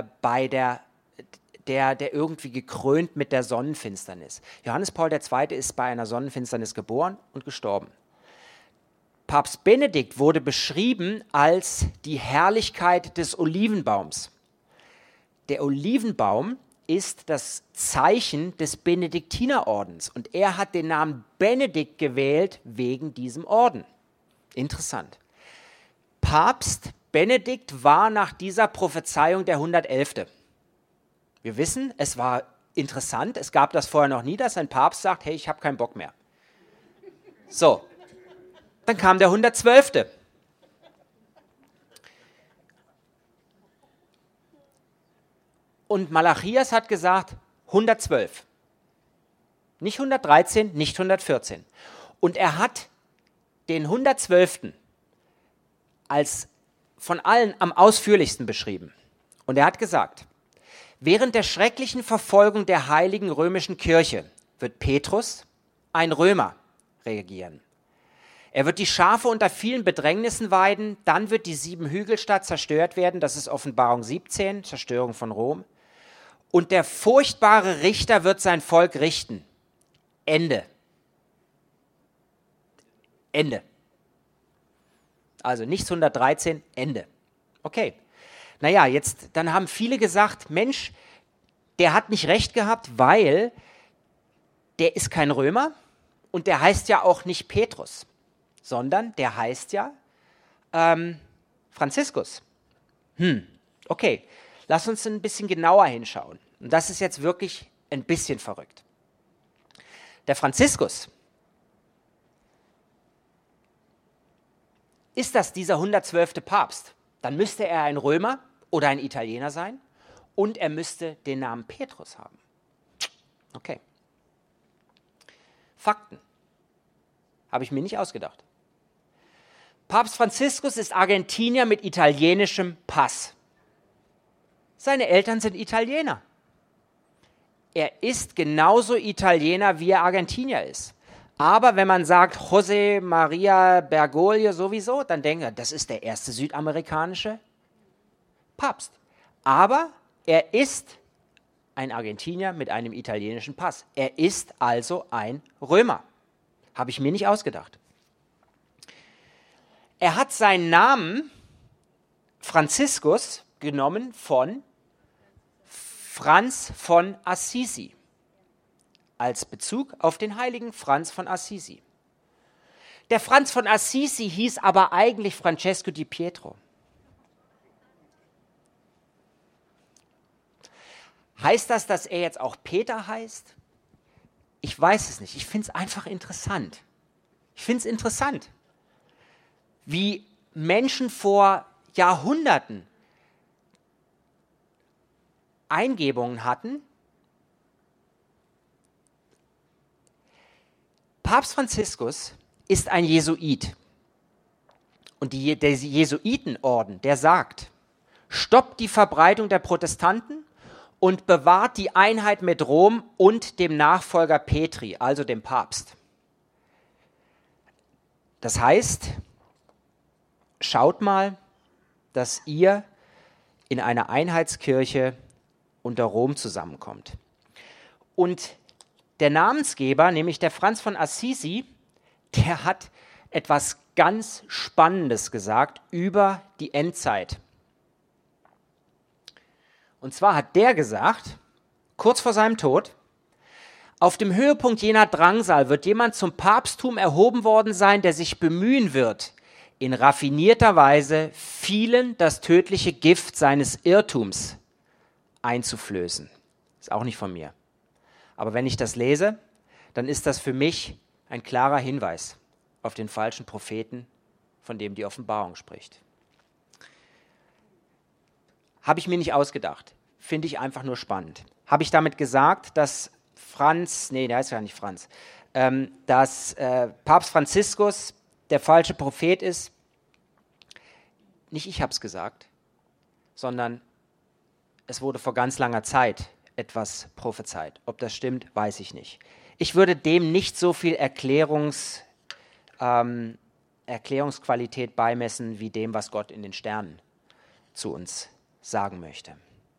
[SPEAKER 1] irgendwie gekrönt mit der Sonnenfinsternis. Johannes Paul II. Ist bei einer Sonnenfinsternis geboren und gestorben. Papst Benedikt wurde beschrieben als die Herrlichkeit des Olivenbaums. Der Olivenbaum ist das Zeichen des Benediktinerordens und er hat den Namen Benedikt gewählt wegen diesem Orden. Interessant. Papst Benedikt war nach dieser Prophezeiung der 111. Wir wissen, es war interessant, es gab das vorher noch nie, dass ein Papst sagt, hey, ich habe keinen Bock mehr. So. Dann kam der 112. Und Malachias hat gesagt, 112. Nicht 113, nicht 114. Und er hat den 112. als von allen am ausführlichsten beschrieben. Und er hat gesagt, während der schrecklichen Verfolgung der heiligen römischen Kirche wird Petrus, ein Römer, regieren. Er wird die Schafe unter vielen Bedrängnissen weiden, dann wird die 7-Hügelstadt zerstört werden, das ist Offenbarung 17, Zerstörung von Rom. Und der furchtbare Richter wird sein Volk richten. Ende. Ende. Also nichts 113, Ende. Okay. Naja, dann haben viele gesagt, Mensch, der hat nicht recht gehabt, weil der ist kein Römer und der heißt ja auch nicht Petrus, sondern der heißt ja Franziskus. Okay, lass uns ein bisschen genauer hinschauen. Und das ist jetzt wirklich ein bisschen verrückt. Der Franziskus, ist das dieser 112. Papst? Dann müsste er ein Römer oder ein Italiener sein und er müsste den Namen Petrus haben. Okay. Fakten. Habe ich mir nicht ausgedacht. Papst Franziskus ist Argentinier mit italienischem Pass. Seine Eltern sind Italiener. Er ist genauso Italiener, wie er Argentinier ist. Aber wenn man sagt José María Bergoglio sowieso, dann denkt er, das ist der erste südamerikanische Papst. Aber er ist ein Argentinier mit einem italienischen Pass. Er ist also ein Römer. Habe ich mir nicht ausgedacht. Er hat seinen Namen Franziskus genommen von Franz von Assisi, als Bezug auf den heiligen Franz von Assisi. Der Franz von Assisi hieß aber eigentlich Francesco di Pietro. Heißt das, dass er jetzt auch Peter heißt? Ich weiß es nicht. Ich finde es einfach interessant. Ich finde es interessant, wie Menschen vor Jahrhunderten Eingebungen hatten. Papst Franziskus ist ein Jesuit. Und der Jesuitenorden, der sagt, stoppt die Verbreitung der Protestanten und bewahrt die Einheit mit Rom und dem Nachfolger Petri, also dem Papst. Das heißt, schaut mal, dass ihr in einer Einheitskirche unter Rom zusammenkommt. Und der Namensgeber, nämlich der Franz von Assisi, der hat etwas ganz Spannendes gesagt über die Endzeit. Und zwar hat der gesagt, kurz vor seinem Tod, auf dem Höhepunkt jener Drangsal wird jemand zum Papsttum erhoben worden sein, der sich bemühen wird, in raffinierter Weise vielen das tödliche Gift seines Irrtums einzuflößen. Ist auch nicht von mir. Aber wenn ich das lese, dann ist das für mich ein klarer Hinweis auf den falschen Propheten, von dem die Offenbarung spricht. Habe ich mir nicht ausgedacht. Finde ich einfach nur spannend. Habe ich damit gesagt, dass der heißt ja nicht Franz, dass Papst Franziskus der falsche Prophet ist? Nicht ich habe es gesagt, sondern es wurde vor ganz langer Zeit etwas prophezeit. Ob das stimmt, weiß ich nicht. Ich würde dem nicht so viel Erklärungsqualität beimessen, wie dem, was Gott in den Sternen zu uns sagen möchte.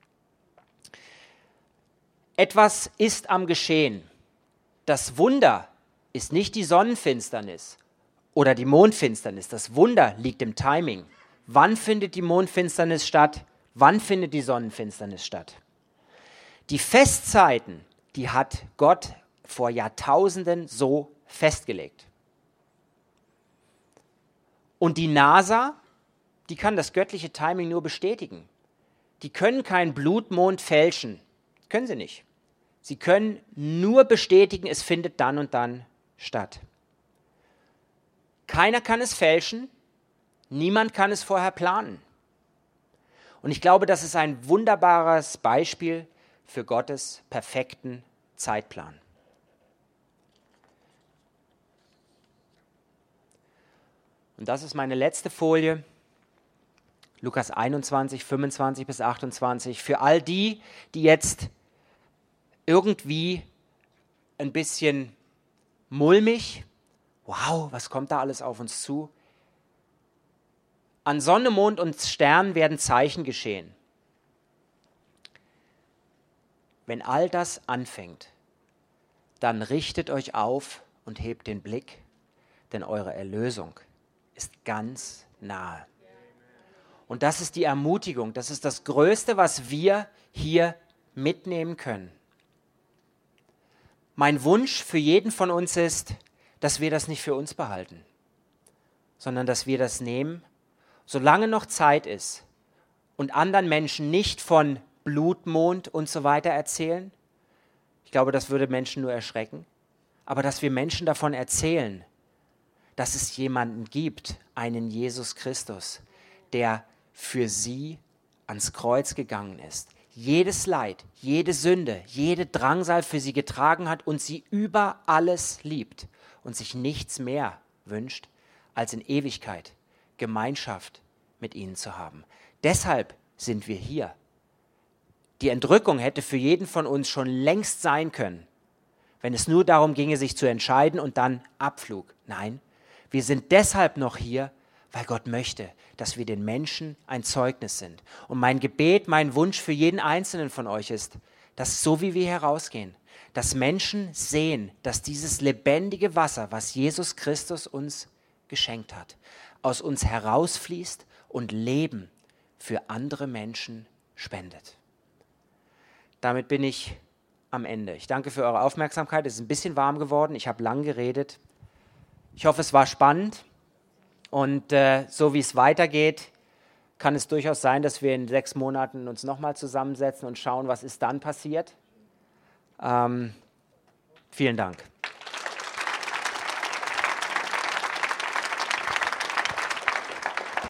[SPEAKER 1] Etwas ist am Geschehen. Das Wunder ist nicht die Sonnenfinsternis oder die Mondfinsternis. Das Wunder liegt im Timing. Wann findet die Mondfinsternis statt? Wann findet die Sonnenfinsternis statt? Die Festzeiten, die hat Gott vor Jahrtausenden so festgelegt. Und die NASA, die kann das göttliche Timing nur bestätigen. Die können keinen Blutmond fälschen. Können sie nicht. Sie können nur bestätigen, es findet dann und dann statt. Keiner kann es fälschen. Niemand kann es vorher planen. Und ich glaube, das ist ein wunderbares Beispiel für Gottes perfekten Zeitplan. Und das ist meine letzte Folie. Lukas 21, 25 bis 28. Für all die, die jetzt irgendwie ein bisschen mulmig, wow, was kommt da alles auf uns zu? An Sonne, Mond und Sternen werden Zeichen geschehen. Wenn all das anfängt, dann richtet euch auf und hebt den Blick, denn eure Erlösung ist ganz nahe. Und das ist die Ermutigung, das ist das Größte, was wir hier mitnehmen können. Mein Wunsch für jeden von uns ist, dass wir das nicht für uns behalten, sondern dass wir das nehmen, solange noch Zeit ist und anderen Menschen nicht von Blutmond und so weiter erzählen. Ich glaube, das würde Menschen nur erschrecken. Aber dass wir Menschen davon erzählen, dass es jemanden gibt, einen Jesus Christus, der für sie ans Kreuz gegangen ist, jedes Leid, jede Sünde, jede Drangsal für sie getragen hat und sie über alles liebt und sich nichts mehr wünscht, als in Ewigkeit Gemeinschaft mit ihnen zu haben. Deshalb sind wir hier. Die Entrückung hätte für jeden von uns schon längst sein können, wenn es nur darum ginge, sich zu entscheiden und dann Abflug. Nein, wir sind deshalb noch hier, weil Gott möchte, dass wir den Menschen ein Zeugnis sind. Und mein Gebet, mein Wunsch für jeden Einzelnen von euch ist, dass so wie wir herausgehen, dass Menschen sehen, dass dieses lebendige Wasser, was Jesus Christus uns geschenkt hat, aus uns herausfließt und Leben für andere Menschen spendet. Damit bin ich am Ende. Ich danke für eure Aufmerksamkeit. Es ist ein bisschen warm geworden. Ich habe lang geredet. Ich hoffe, es war spannend. Und so wie es weitergeht, kann es durchaus sein, dass wir in 6 Monaten uns nochmal zusammensetzen und schauen, was ist dann passiert. Vielen Dank.